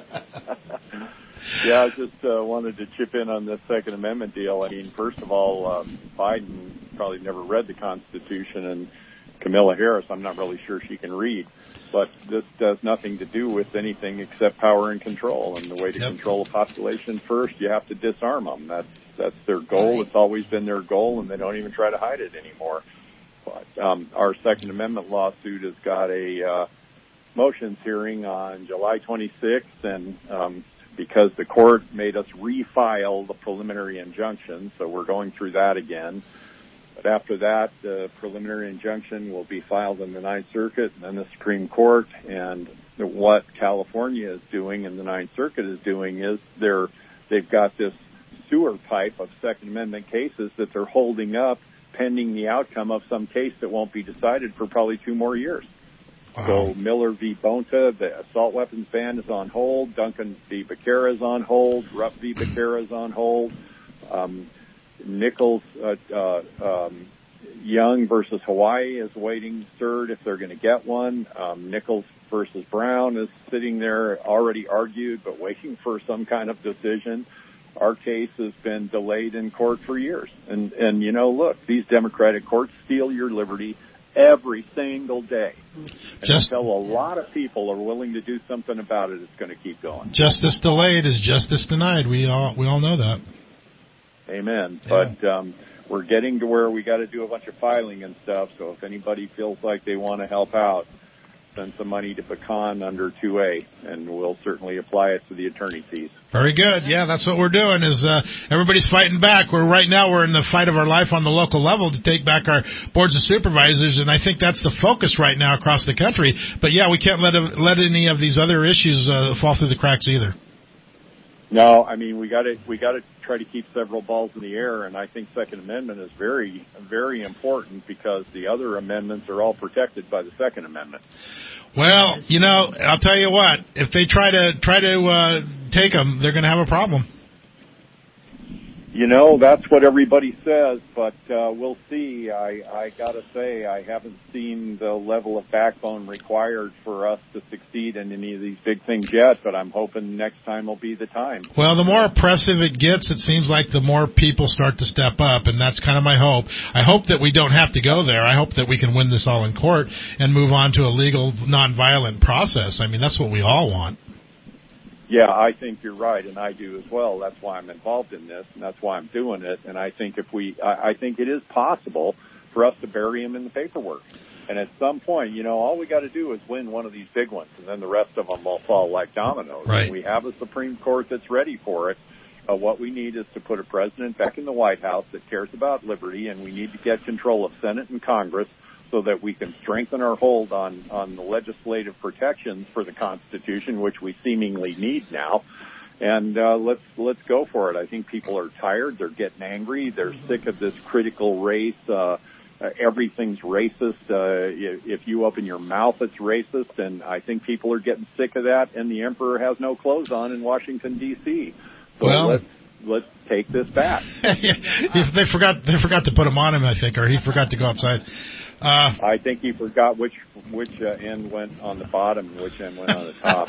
Yeah, I just uh, wanted to chip in on this Second Amendment deal. I mean, first of all, um, Biden probably never read the Constitution, and Kamala Harris, I'm not really sure she can read. But this does nothing to do with anything except power and control. And the way to Yep. control a population, first, you have to disarm them. That's that's their goal. It's always been their goal, and they don't even try to hide it anymore. But um, our Second Amendment lawsuit has got a uh, motions hearing on July twenty-sixth, and um, because the court made us refile the preliminary injunction, so we're going through that again. But after that, the preliminary injunction will be filed in the Ninth Circuit and then the Supreme Court. And what California is doing and the Ninth Circuit is doing is they're they've got this sewer pipe of Second Amendment cases that they're holding up pending the outcome of some case that won't be decided for probably two more years. Wow. So Miller v. Bonta, the assault weapons ban is on hold. Duncan v. Becerra is on hold. Rupp v. Becerra is on hold. Um, Nichols, uh, uh, um, Young versus Hawaii is waiting third if they're going to get one. Um, Nichols versus Brown is sitting there already argued but waiting for some kind of decision. Our case has been delayed in court for years. And, and you know, look, these Democratic courts steal your liberty every single day. And Just- until a lot of people are willing to do something about it, it's going to keep going. Justice delayed is justice denied. We all we all know that. Amen. But um, we're getting to where we got to do a bunch of filing and stuff. So if anybody feels like they want to help out, send some money to Pecan under two A, and we'll certainly apply it to the attorney fees. Very good. Yeah, that's what we're doing. Is uh, everybody's fighting back. We're right now we're in the fight of our life on the local level to take back our boards of supervisors, and I think that's the focus right now across the country. But yeah, we can't let let any of these other issues uh, fall through the cracks either. No, I mean we got to we got to try to keep several balls in the air, and I think Second Amendment is very very important because the other amendments are all protected by the Second Amendment. Well, you know, I'll tell you what. If they try to try to uh, take them, they're going to have a problem. You know, that's what everybody says, but uh, we'll see. I, I got to say, I haven't seen the level of backbone required for us to succeed in any of these big things yet, but I'm hoping next time will be the time. Well, the more oppressive it gets, it seems like the more people start to step up, and that's kind of my hope. I hope that we don't have to go there. I hope that we can win this all in court and move on to a legal, nonviolent process. I mean, that's what we all want. Yeah, I think you're right, and I do as well. That's why I'm involved in this, and that's why I'm doing it. And I think if we, I, I think it is possible for us to bury him in the paperwork. And at some point, you know, all we got to do is win one of these big ones, and then the rest of them will fall like dominoes. Right. And we have a Supreme Court that's ready for it. Uh, what we need is to put a president back in the White House that cares about liberty, and we need to get control of Senate and Congress so that we can strengthen our hold on, on the legislative protections for the Constitution, which we seemingly need now. And uh, let's let's go for it. I think people are tired. They're getting angry. They're sick of this critical race, uh, uh, everything's racist. Uh, if, if you open your mouth, it's racist, and I think people are getting sick of that. And the emperor has no clothes on in Washington D C. So well, let's let's take this back. they forgot they forgot to put him on him, I think, or he forgot to go outside. Uh, I think he forgot which which uh, end went on the bottom and which end went on the top.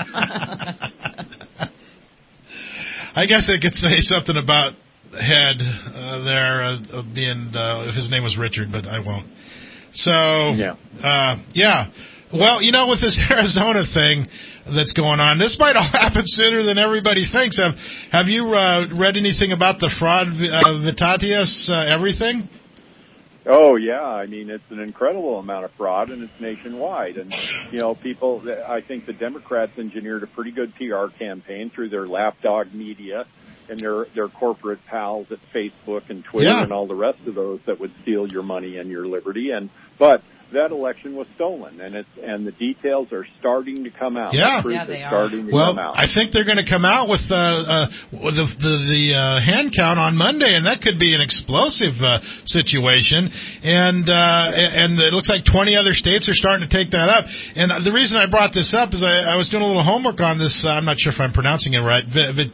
I guess they could say something about Head uh, there uh, being uh, if his name was Richard, but I won't. So yeah, uh, yeah. Well, you know, with this Arizona thing that's going on, this might all happen sooner than everybody thinks. Have Have you uh, read anything about the fraud uh, Vitatius uh, everything? Oh yeah, I mean it's an incredible amount of fraud, and it's nationwide. And you know, people. I think the Democrats engineered a pretty good P R campaign through their lapdog media and their their corporate pals at Facebook and Twitter yeah. and all the rest of those that would steal your money and your liberty. And but that election was stolen, and it's and the details are starting to come out. Yeah, the yeah they are. Starting to well, come out. I think they're going to come out with uh, uh, the the, the uh, hand count on Monday, and that could be an explosive uh, situation. And uh, and it looks like twenty other states are starting to take that up. And the reason I brought this up is I, I was doing a little homework on this. Uh, I'm not sure if I'm pronouncing it right. Vit,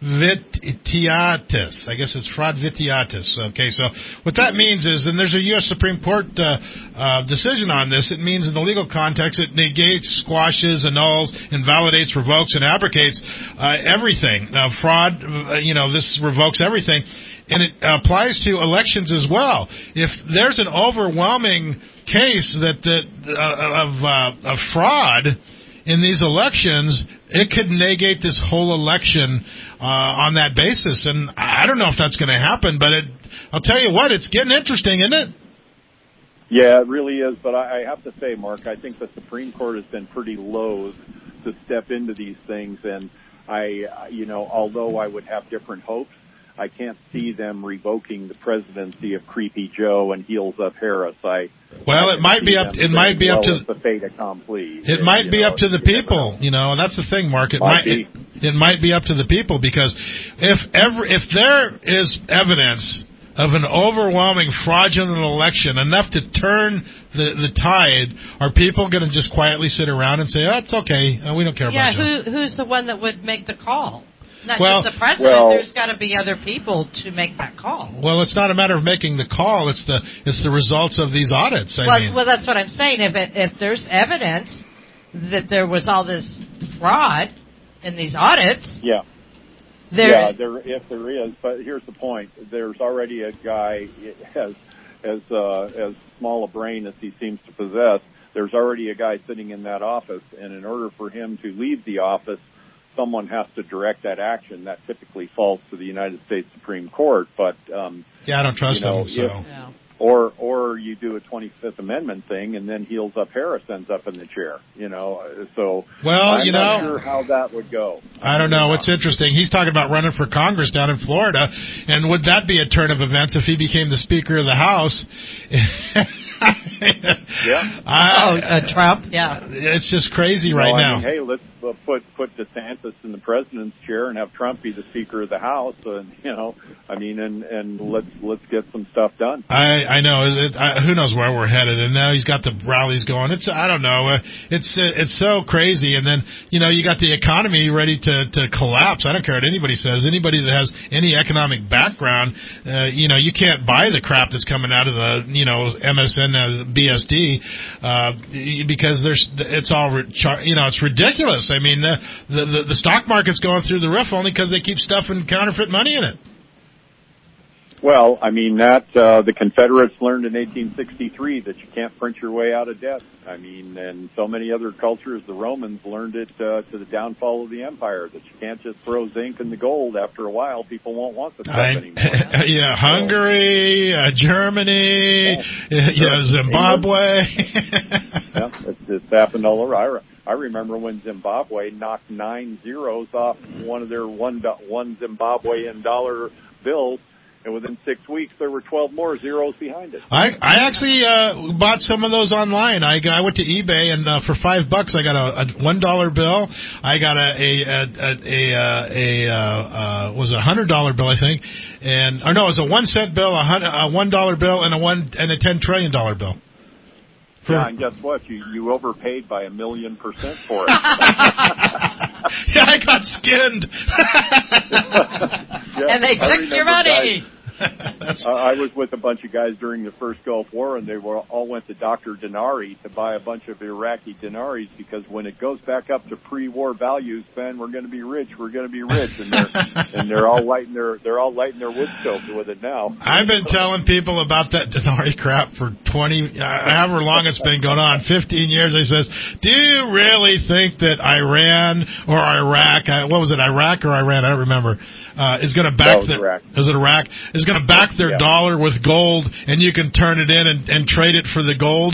Vitiatus. I guess it's fraud Vitiatus. Okay, so what that means is, and there's a U S Supreme Court uh, uh, decision on this. It means in the legal context it negates, squashes, annuls, invalidates, revokes, and abrogates uh, everything. Now, fraud, uh, you know, this revokes everything. And it applies to elections as well. If there's an overwhelming case that, that uh, of, uh, of fraud in these elections, it could negate this whole election uh, on that basis. And I don't know if that's going to happen, but it, I'll tell you what, it's getting interesting, isn't it? Yeah, it really is. But I, I have to say, Mark, I think the Supreme Court has been pretty loath to step into these things. And I, you know, although I would have different hopes, I can't see them revoking the presidency of Creepy Joe and Heels Up Harris. I well, I it might be up. It might be well up to the fait accompli. It, it might be know, up to the people. You know, that's the thing, Mark. It might. might it, it might be up to the people because if ever if there is evidence of an overwhelming fraudulent election enough to turn the the tide, are people going to just quietly sit around and say, "Oh, it's okay, we don't care yeah, about you"? Yeah, who who's the one that would make the call? Not well, just the president. Well, there's got to be other people to make that call. Well, it's not a matter of making the call. It's the it's the results of these audits. I well, mean. well, that's what I'm saying. If it, if there's evidence that there was all this fraud in these audits, yeah, there, yeah, there if there is. But here's the point: there's already a guy as as uh, as small a brain as he seems to possess. There's already a guy sitting in that office, and in order for him to leave the office, someone has to direct that action. That typically falls to the United States Supreme Court. But um, yeah, I don't trust you know, them. So. If, yeah. Or or you do a twenty-fifth Amendment thing, and then Heels Up Harris ends up in the chair. You know, so well, I'm you not know, sure how that would go. I don't know. It's interesting. He's talking about running for Congress down in Florida, and would that be a turn of events if he became the Speaker of the House? yeah. I, oh, uh, Trump. Yeah. It's just crazy you know, right I now. Mean, hey, let's uh, put put DeSantis in the president's chair and have Trump be the Speaker of the House, and you know, I mean, and and let's let's get some stuff done. I I know. It, I, who knows where we're headed? And now he's got the rallies going. It's I don't know. Uh, it's uh, it's so crazy. And then you know you got the economy ready to to collapse. I don't care what anybody says. Anybody that has any economic background, uh, you know, you can't buy the crap that's coming out of the you know M S N uh, B S D uh, because there's it's all you know it's ridiculous. I mean, the, the the stock market's going through the roof only because they keep stuffing counterfeit money in it. Well, I mean that uh, the Confederates learned in eighteen sixty-three that you can't print your way out of debt. I mean, and so many other cultures, the Romans learned it uh, to the downfall of the empire that you can't just throw zinc in the gold. After a while, people won't want the stuff I, anymore. Yeah, Hungary, uh, Germany, yeah, yeah Zimbabwe. yeah, it's, it's happened all over. I remember when Zimbabwe knocked nine zeros off one of their one one Zimbabwean dollar bills, And within six weeks, there were twelve more zeros behind it. I I actually uh, bought some of those online. I I went to eBay and uh, for five bucks I got a, a one dollar bill. I got a a a a, a, a uh, uh, was a hundred dollar bill I think, and or no, it was a one cent bill, a, hundred, a one dollar bill, and a one and a ten trillion dollar bill. For, yeah, and guess what? You you overpaid by a million percent for it. Yeah, I got skinned. Yeah, and they took your money. Guys, uh, I was with a bunch of guys during the first Gulf War, and they were all went to Doctor Denari to buy a bunch of Iraqi dinaris because when it goes back up to pre-war values, man, we're going to be rich. We're going to be rich, and they're and they're all lighting their they're all lighting their wood stove with it now. I've been telling people about that Denari crap for twenty, uh, however long it's been going on, fifteen years. I says, do you really think that Iran or Iraq, uh, what was it, Iraq or Iran? I don't remember. Uh, is going to back no, their, is it Iraq? Is going to back their yeah. dollar with gold, and you can turn it in and, and trade it for the gold.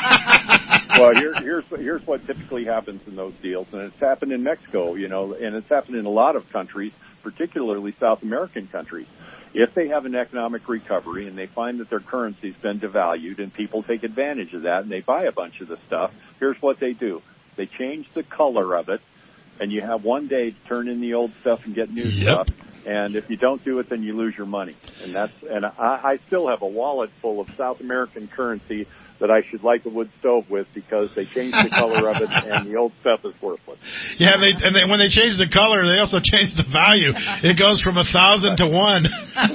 Well, here, here's here's what typically happens in those deals, and it's happened in Mexico, you know, and it's happened in a lot of countries, particularly South American countries. If they have an economic recovery and they find that their currency's been devalued, and people take advantage of that, and they buy a bunch of the stuff, here's what they do: they change the color of it. And you have one day to turn in the old stuff and get new yep. stuff. And if you don't do it, then you lose your money. And that's and I, I still have a wallet full of South American currency that I should light the wood stove with because they changed the color of it and the old stuff is worthless. Yeah, and they and they, when they change the color, they also change the value. It goes from a thousand to one.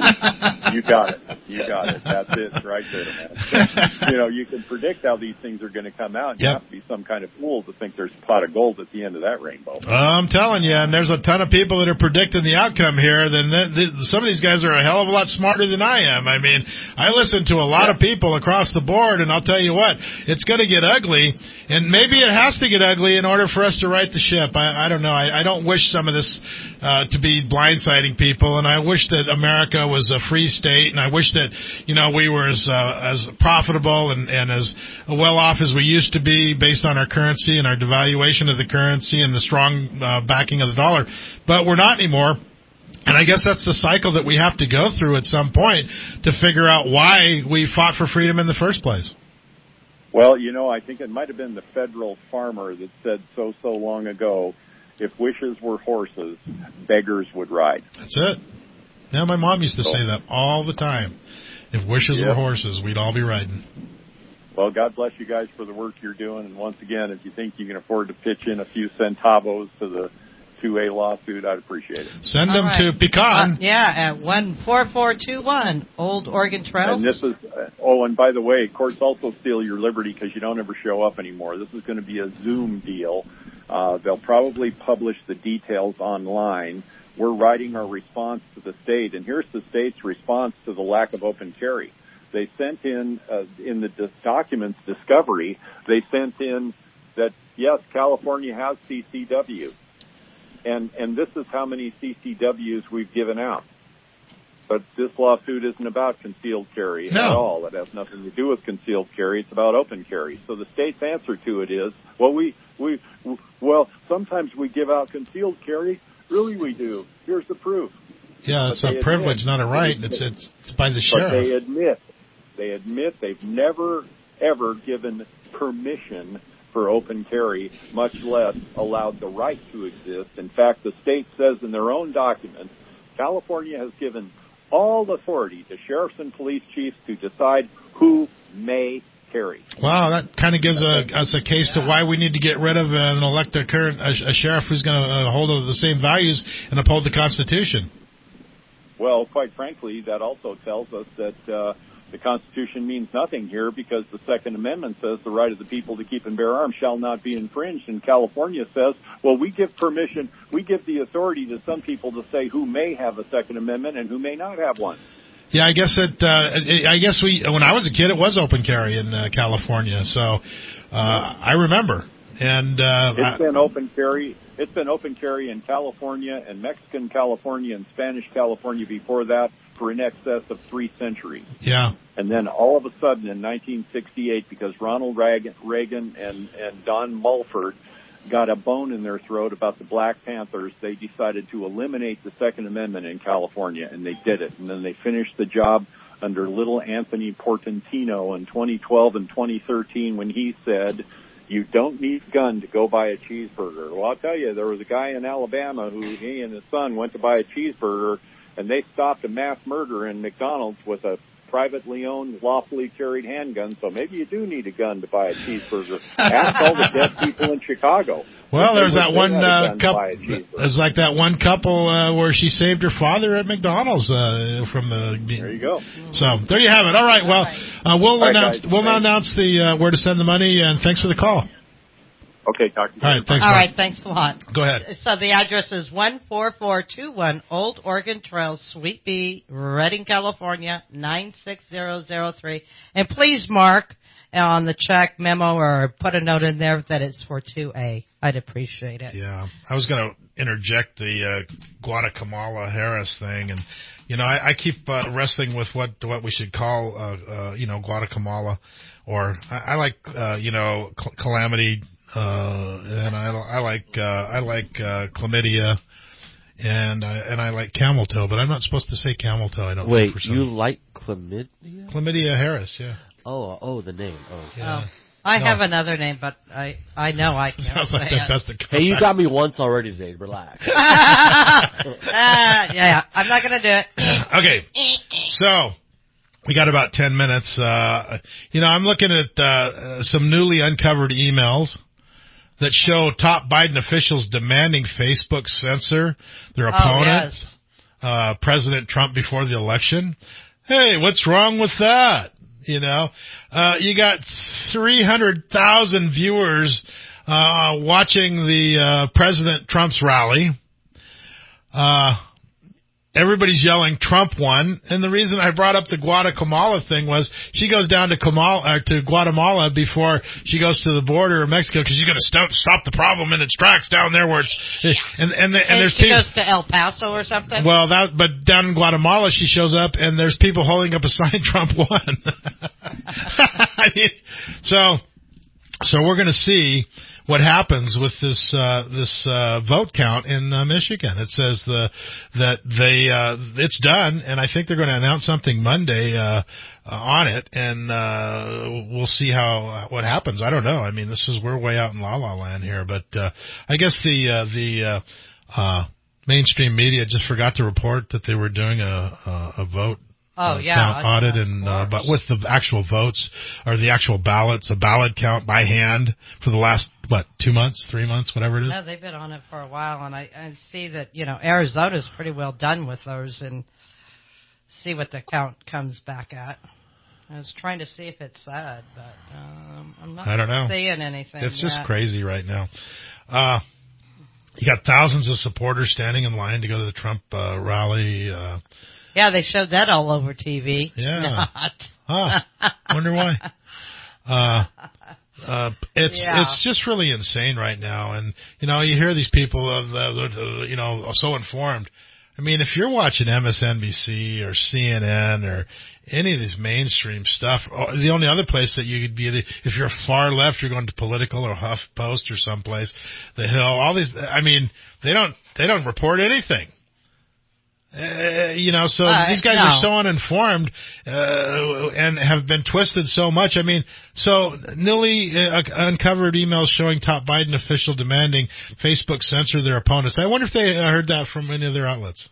You got it. You got it. That's it right there, man. So, you know, you can predict how these things are going to come out. You yep. have to be some kind of fool to think there's a pot of gold at the end of that rainbow. I'm telling you, and there's a ton of people that are predicting the outcome here. Then the, the, some of these guys are a hell of a lot smarter than I am. I mean, I listen to a lot yeah. of people across the board, and I'll tell you what, it's going to get ugly, and maybe it has to get ugly in order for us to right the ship. I, I don't know. I, I don't wish some of this uh, to be blindsiding people, and I wish that America was a free state, and I wish that, you know, we were as uh, as profitable and, and as well off as we used to be based on our currency and our devaluation of the currency and the strong uh, backing of the dollar. But we're not anymore. And I guess that's the cycle that we have to go through at some point to figure out why we fought for freedom in the first place. Well, you know, I think it might have been the federal farmer that said so, so long ago, if wishes were horses, beggars would ride. That's it. Yeah, my mom used to say that all the time. If wishes yep. were horses, we'd all be riding. Well, God bless you guys for the work you're doing. And once again, if you think you can afford to pitch in a few centavos to the two A lawsuit, I'd appreciate it. Send all them right. to Pecan. Uh, yeah, at one four four two one Old Oregon Trail. And this is, uh, oh, and by the way, courts also steal your liberty because you don't ever show up anymore. This is going to be a Zoom deal. Uh, they'll probably publish the details online. We're writing our response to the state, and here's the state's response to the lack of open carry. They sent in, uh, in the dis- documents discovery, they sent in that, yes, California has C C W. And, and this is how many C C Ws we've given out. But this lawsuit isn't about concealed carry no. at all. It has nothing to do with concealed carry. It's about open carry. So the state's answer to it is, well, we, we, well, sometimes we give out concealed carry. Really, we do. Here's the proof. Yeah, it's a privilege, not a right. It's, it's it's by the sheriff. But they admit, they admit they've never, ever given permission for open carry, much less allowed the right to exist. In fact, the state says in their own documents, California has given all authority to sheriffs and police chiefs to decide who may carry. Wow, that kind of gives a, us a case yeah. to why we need to get rid of and elect a current a, a sheriff who's going to uh, hold the same values and uphold the Constitution. Well, quite frankly, that also tells us that uh, the Constitution means nothing here because the Second Amendment says the right of the people to keep and bear arms shall not be infringed. And California says, well, we give permission, we give the authority to some people to say who may have a Second Amendment and who may not have one. Yeah, I guess it. Uh, I guess we. When I was a kid, it was open carry in uh, California, so uh, I remember. And uh, it's been open carry. It's been open carry in California and Mexican California and Spanish California before that for in excess of three centuries. Yeah. And then all of a sudden in nineteen sixty-eight, because Ronald Reagan and, and Don Mulford got a bone in their throat about the Black Panthers, they decided to eliminate the Second Amendment in California, and they did it. And then they finished the job under little Anthony Portantino in twenty twelve and twenty thirteen when he said, you don't need a gun to go buy a cheeseburger. Well, I'll tell you, there was a guy in Alabama who, he and his son went to buy a cheeseburger, and they stopped a mass murder in McDonald's with a privately owned, lawfully carried handgun, so maybe you do need a gun to buy a cheeseburger. Ask all the dead people in Chicago. Well, there's that one uh, couple. It's like that one couple uh, where she saved her father at McDonald's uh, from the. There you go. So there you have it. All right. Well, uh, we'll right, announce guys. we'll announce the uh, where to send the money, and thanks for the call. Okay, talk to you. All right, thanks. All Mark. right, thanks a lot. Go ahead. So the address is one four four two one Old Oregon Trail, Suite B, Redding, California, nine six zero zero three. And please mark on the check memo or put a note in there that it's for two A. I'd appreciate it. Yeah, I was going to interject the uh, Guatemala Harris thing, and you know, I, I keep uh, wrestling with what what we should call, uh, uh, you know, Guatemala, or I, I like, uh, you know, cl- calamity. Uh, and I, I like, uh, I like, uh, chlamydia, and I, and I like camel toe, but I'm not supposed to say camel toe, I don't Wait, think for some. you like chlamydia? Chlamydia Harris, yeah. Oh, oh, the name. Oh, yeah. Oh, I No. have another name, but I, I know I can't Sounds say like that it. has to come Hey, you back. got me once already today. Relax. uh, yeah, I'm not going to do it. Okay, so we got about ten minutes. Uh, you know, I'm looking at uh, some newly uncovered emails that show top Biden officials demanding Facebook censor their opponents, yes. uh, President Trump before the election. Hey, what's wrong with that? You know, uh, you got three hundred thousand viewers uh, watching the uh, President Trump's rally. Uh, everybody's yelling Trump won, and the reason I brought up the Guatemala thing was she goes down to Kamala, uh, to Guatemala before she goes to the border of Mexico because she's going to stop stop the problem in its tracks down there where it's and and, the, and, And there's she people. goes to El Paso or something? Well, that but down in Guatemala she shows up and there's people holding up a sign Trump won. I mean, so so we're going to see what happens with this uh, this uh, vote count in uh, Michigan. It says the that they uh, it's done, and I think they're going to announce something Monday uh, uh, on it, and uh, we'll see how what happens. I don't know. I mean, this is we're way out in La La Land here, but uh, I guess the uh, the uh, uh, mainstream media just forgot to report that they were doing a a, a vote. Oh, Uh, yeah. count audit yeah, and uh, but with the actual votes or the actual ballots, a ballot count by hand for the last what two months, three months, whatever it is. No, they've been on it for a while, and I, I see that, you know, Arizona's pretty well done with those, and see what the count comes back at. I was trying to see if it said, but um, I'm not I don't know. seeing anything. It's just yet. crazy right now. Uh, you got thousands of supporters standing in line to go to the Trump uh, rally. Uh, Yeah, they showed that all over T V. Yeah. Not. Huh. Wonder why. Uh, uh, it's Yeah. it's just really insane right now, and you know you hear these people of the, the you know are so informed. I mean, if you're watching M S N B C or C N N or any of these mainstream stuff, or the only other place that you could be, if you're far left, you're going to Political or HuffPost or someplace, The Hill. All these, I mean, they don't they don't report anything. Uh, you know, so uh, these guys no. are so uninformed uh, and have been twisted so much. I mean, so newly uh, uncovered emails showing top Biden official demanding Facebook censor their opponents. I wonder if they heard that from any of their outlets.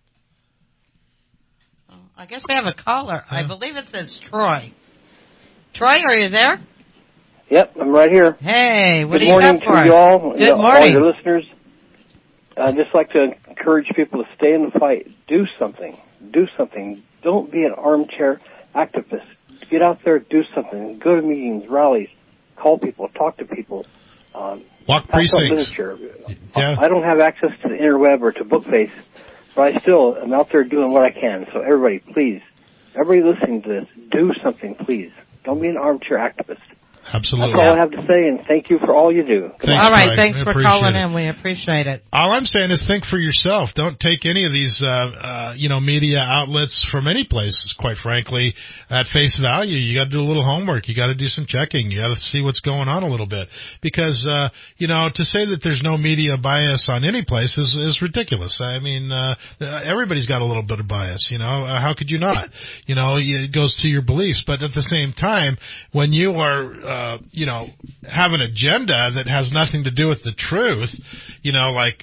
I guess we have a caller. Yeah. I believe it says Troy. Troy, are you there? Yep, I'm right here. Hey, what Good do you morning got for to us? you all, Good you know, all morning. your listeners. I'd just like to encourage people to stay in the fight. Do something. Do something. Don't be an armchair activist. Get out there, do something. Go to meetings, rallies, call people, talk to people. Um, Walk pass out precincts. literature. Yeah. I don't have access to the interweb or to Bookface, but I still am out there doing what I can. So everybody, please, everybody listening to this, do something, please. Don't be an armchair activist. Absolutely. That's all I have to say, and thank you for all you do. Thanks, all right, Mike. thanks I for appreciate calling it. in. We appreciate it. All I'm saying is think for yourself. Don't take any of these, uh, uh, you know, media outlets from any places, quite frankly, at face value. You got to do a little homework. You got to do some checking. You got to see what's going on a little bit. Because, uh, you know, to say that there's no media bias on any place is, is ridiculous. I mean, uh, everybody's got a little bit of bias, you know. Uh, how could you not? You know, it goes to your beliefs. But at the same time, when you are, uh, you know, have an agenda that has nothing to do with the truth, you know, like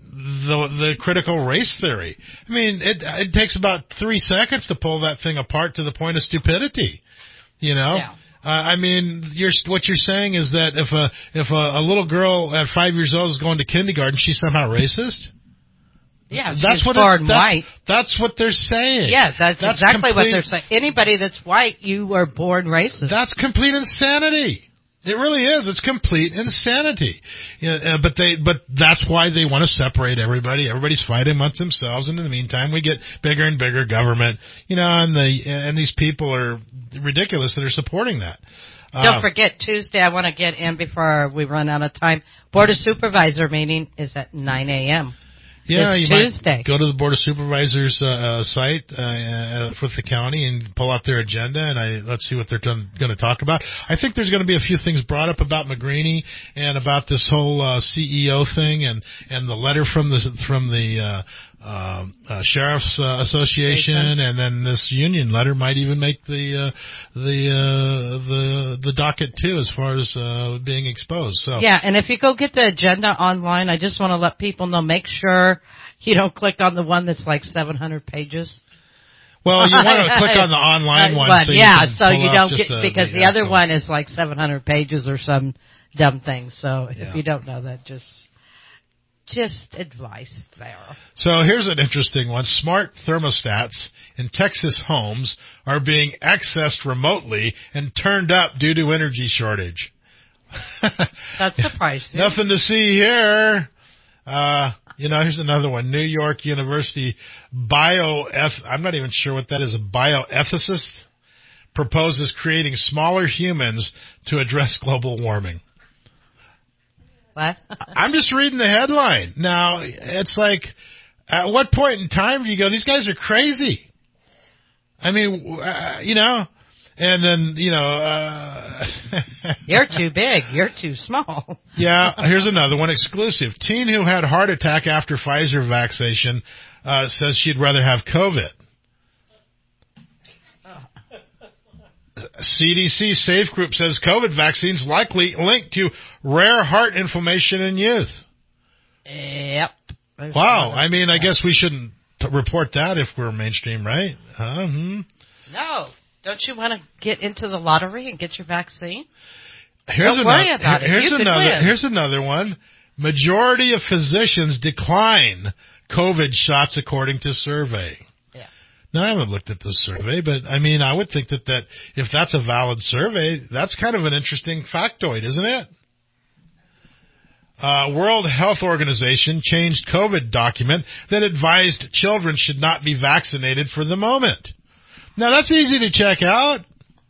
the the critical race theory. I mean, it it takes about three seconds to pull that thing apart to the point of stupidity. You know, Yeah. uh, I mean, you're what you're saying is that if a if a, a little girl at five years old is going to kindergarten, she's somehow racist. Yeah, that's she's what born it's, that, white. That's what they're saying. Yeah, that's, that's exactly complete, what they're saying. Anybody that's white, you were born racist. That's complete insanity. It really is. It's complete insanity. Yeah, uh, but they, but that's why they want to separate everybody. Everybody's fighting amongst themselves, and in the meantime, we get bigger and bigger government. You know, and the and these people are ridiculous that are supporting that. Don't Uh, forget, Tuesday, I want to get in before we run out of time. Board of Supervisor meeting is at nine a.m. Yeah, it's you Tuesday. might go to the Board of Supervisors uh, uh, site uh, uh, for the county and pull out their agenda, and I let's see what they're going to talk about. I think there's going to be a few things brought up about McGreeny and about this whole uh, C E O thing, and and the letter from the from the uh, uh, uh, Sheriff's uh, Association, and then this union letter might even make the uh, the uh, the the docket too, as far as uh, being exposed. So Yeah, and if you go get the agenda online, I just want to let people know, make sure you don't click on the one that's like seven hundred pages. Well, you want to click on the online one, But so yeah, you can so pull you up don't just get the, because the, the other actual- one is like seven hundred pages or some dumb thing. So Yeah. if you don't know that, just just advice there. So here's an interesting one. Smart thermostats in Texas homes are being accessed remotely and turned up due to energy shortage. That's surprising. Nothing to see here. Uh, you know, here's another one. New York University bioeth, I'm not even sure what that is, a bioethicist proposes creating smaller humans to address global warming. What? I'm just reading the headline. Now, it's like, at what point in time do you go, these guys are crazy? I mean, uh, you know, and then, you know, uh, You're too big. You're too small. yeah, here's another one, exclusive. Teen who had heart attack after Pfizer vaccination uh, says she'd rather have COVID. C D C Safe Group says COVID vaccines likely linked to rare heart inflammation in youth. Yep. Wow, I mean, I guess we shouldn't t- report that if we're mainstream, right? Uh, hmm. No. Don't you want to get into the lottery and get your vaccine? Here's Don't worry another, about it. Here's You could another. win. Here's another one. Majority of physicians decline COVID shots according to survey. Yeah. Now, I haven't looked at this survey, but I mean, I would think that, that if that's a valid survey, that's kind of an interesting factoid, isn't it? Uh, World Health Organization changed COVID document that advised children should not be vaccinated for the moment. Now, that's easy to check out.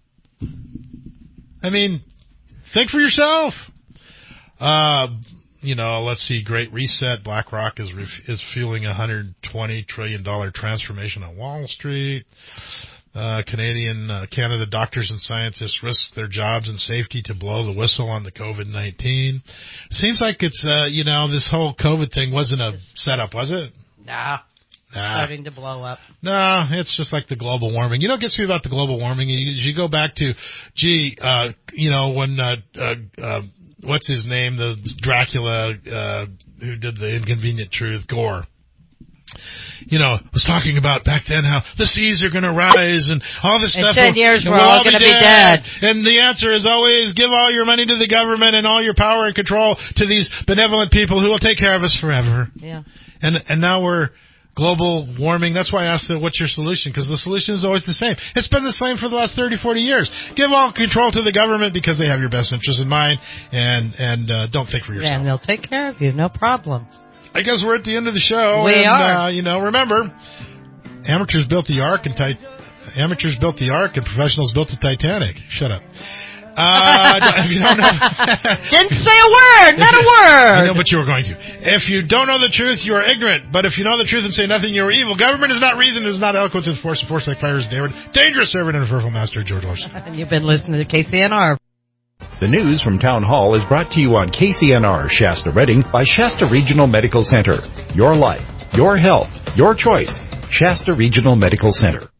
I mean, think for yourself. Uh, you know, let's see, Great Reset. BlackRock is ref- is fueling a one hundred twenty trillion dollars transformation on Wall Street. Uh, Canadian, uh, Canada doctors and scientists risk their jobs and safety to blow the whistle on the COVID nineteen. Seems like it's, uh, you know, this whole COVID thing wasn't a setup, was it? Nah. Nah. Starting to blow up. No, it's just like the global warming. You know what gets me about the global warming? You, you go back to, gee, uh, you know, when, uh, uh, uh, what's his name? The Dracula, uh, who did the Inconvenient Truth, Gore. You know, was talking about back then how the seas are going to rise and all this In stuff. ten will, years, and we're we'll all gonna be dead. And the answer is always give all your money to the government and all your power and control to these benevolent people who will take care of us forever. Yeah. And and now we're global warming. That's why I asked the, what's your solution? Because the solution is always the same. It's been the same for the last thirty, forty years. Give all control to the government because they have your best interests in mind, and and uh, don't think for yourself. And they'll take care of you, no problem. I guess we're at the end of the show. We and, are. Uh, you know, remember, amateurs built the Ark and tit- amateurs built the Ark and professionals built the Titanic. Shut up. Uh, if you don't know, didn't say a word, not a word. I know, but you were going to. If you don't know the truth, you are ignorant. But if you know the truth and say nothing, you are evil. Government is not reason, it is not eloquence, it's force, and force like fire is David. Dangerous servant and a fearful master, George Washington. And you've been listening to K C N R. The news from Town Hall is brought to you on K C N R Shasta Redding by Shasta Regional Medical Center. Your life, your health, your choice. Shasta Regional Medical Center.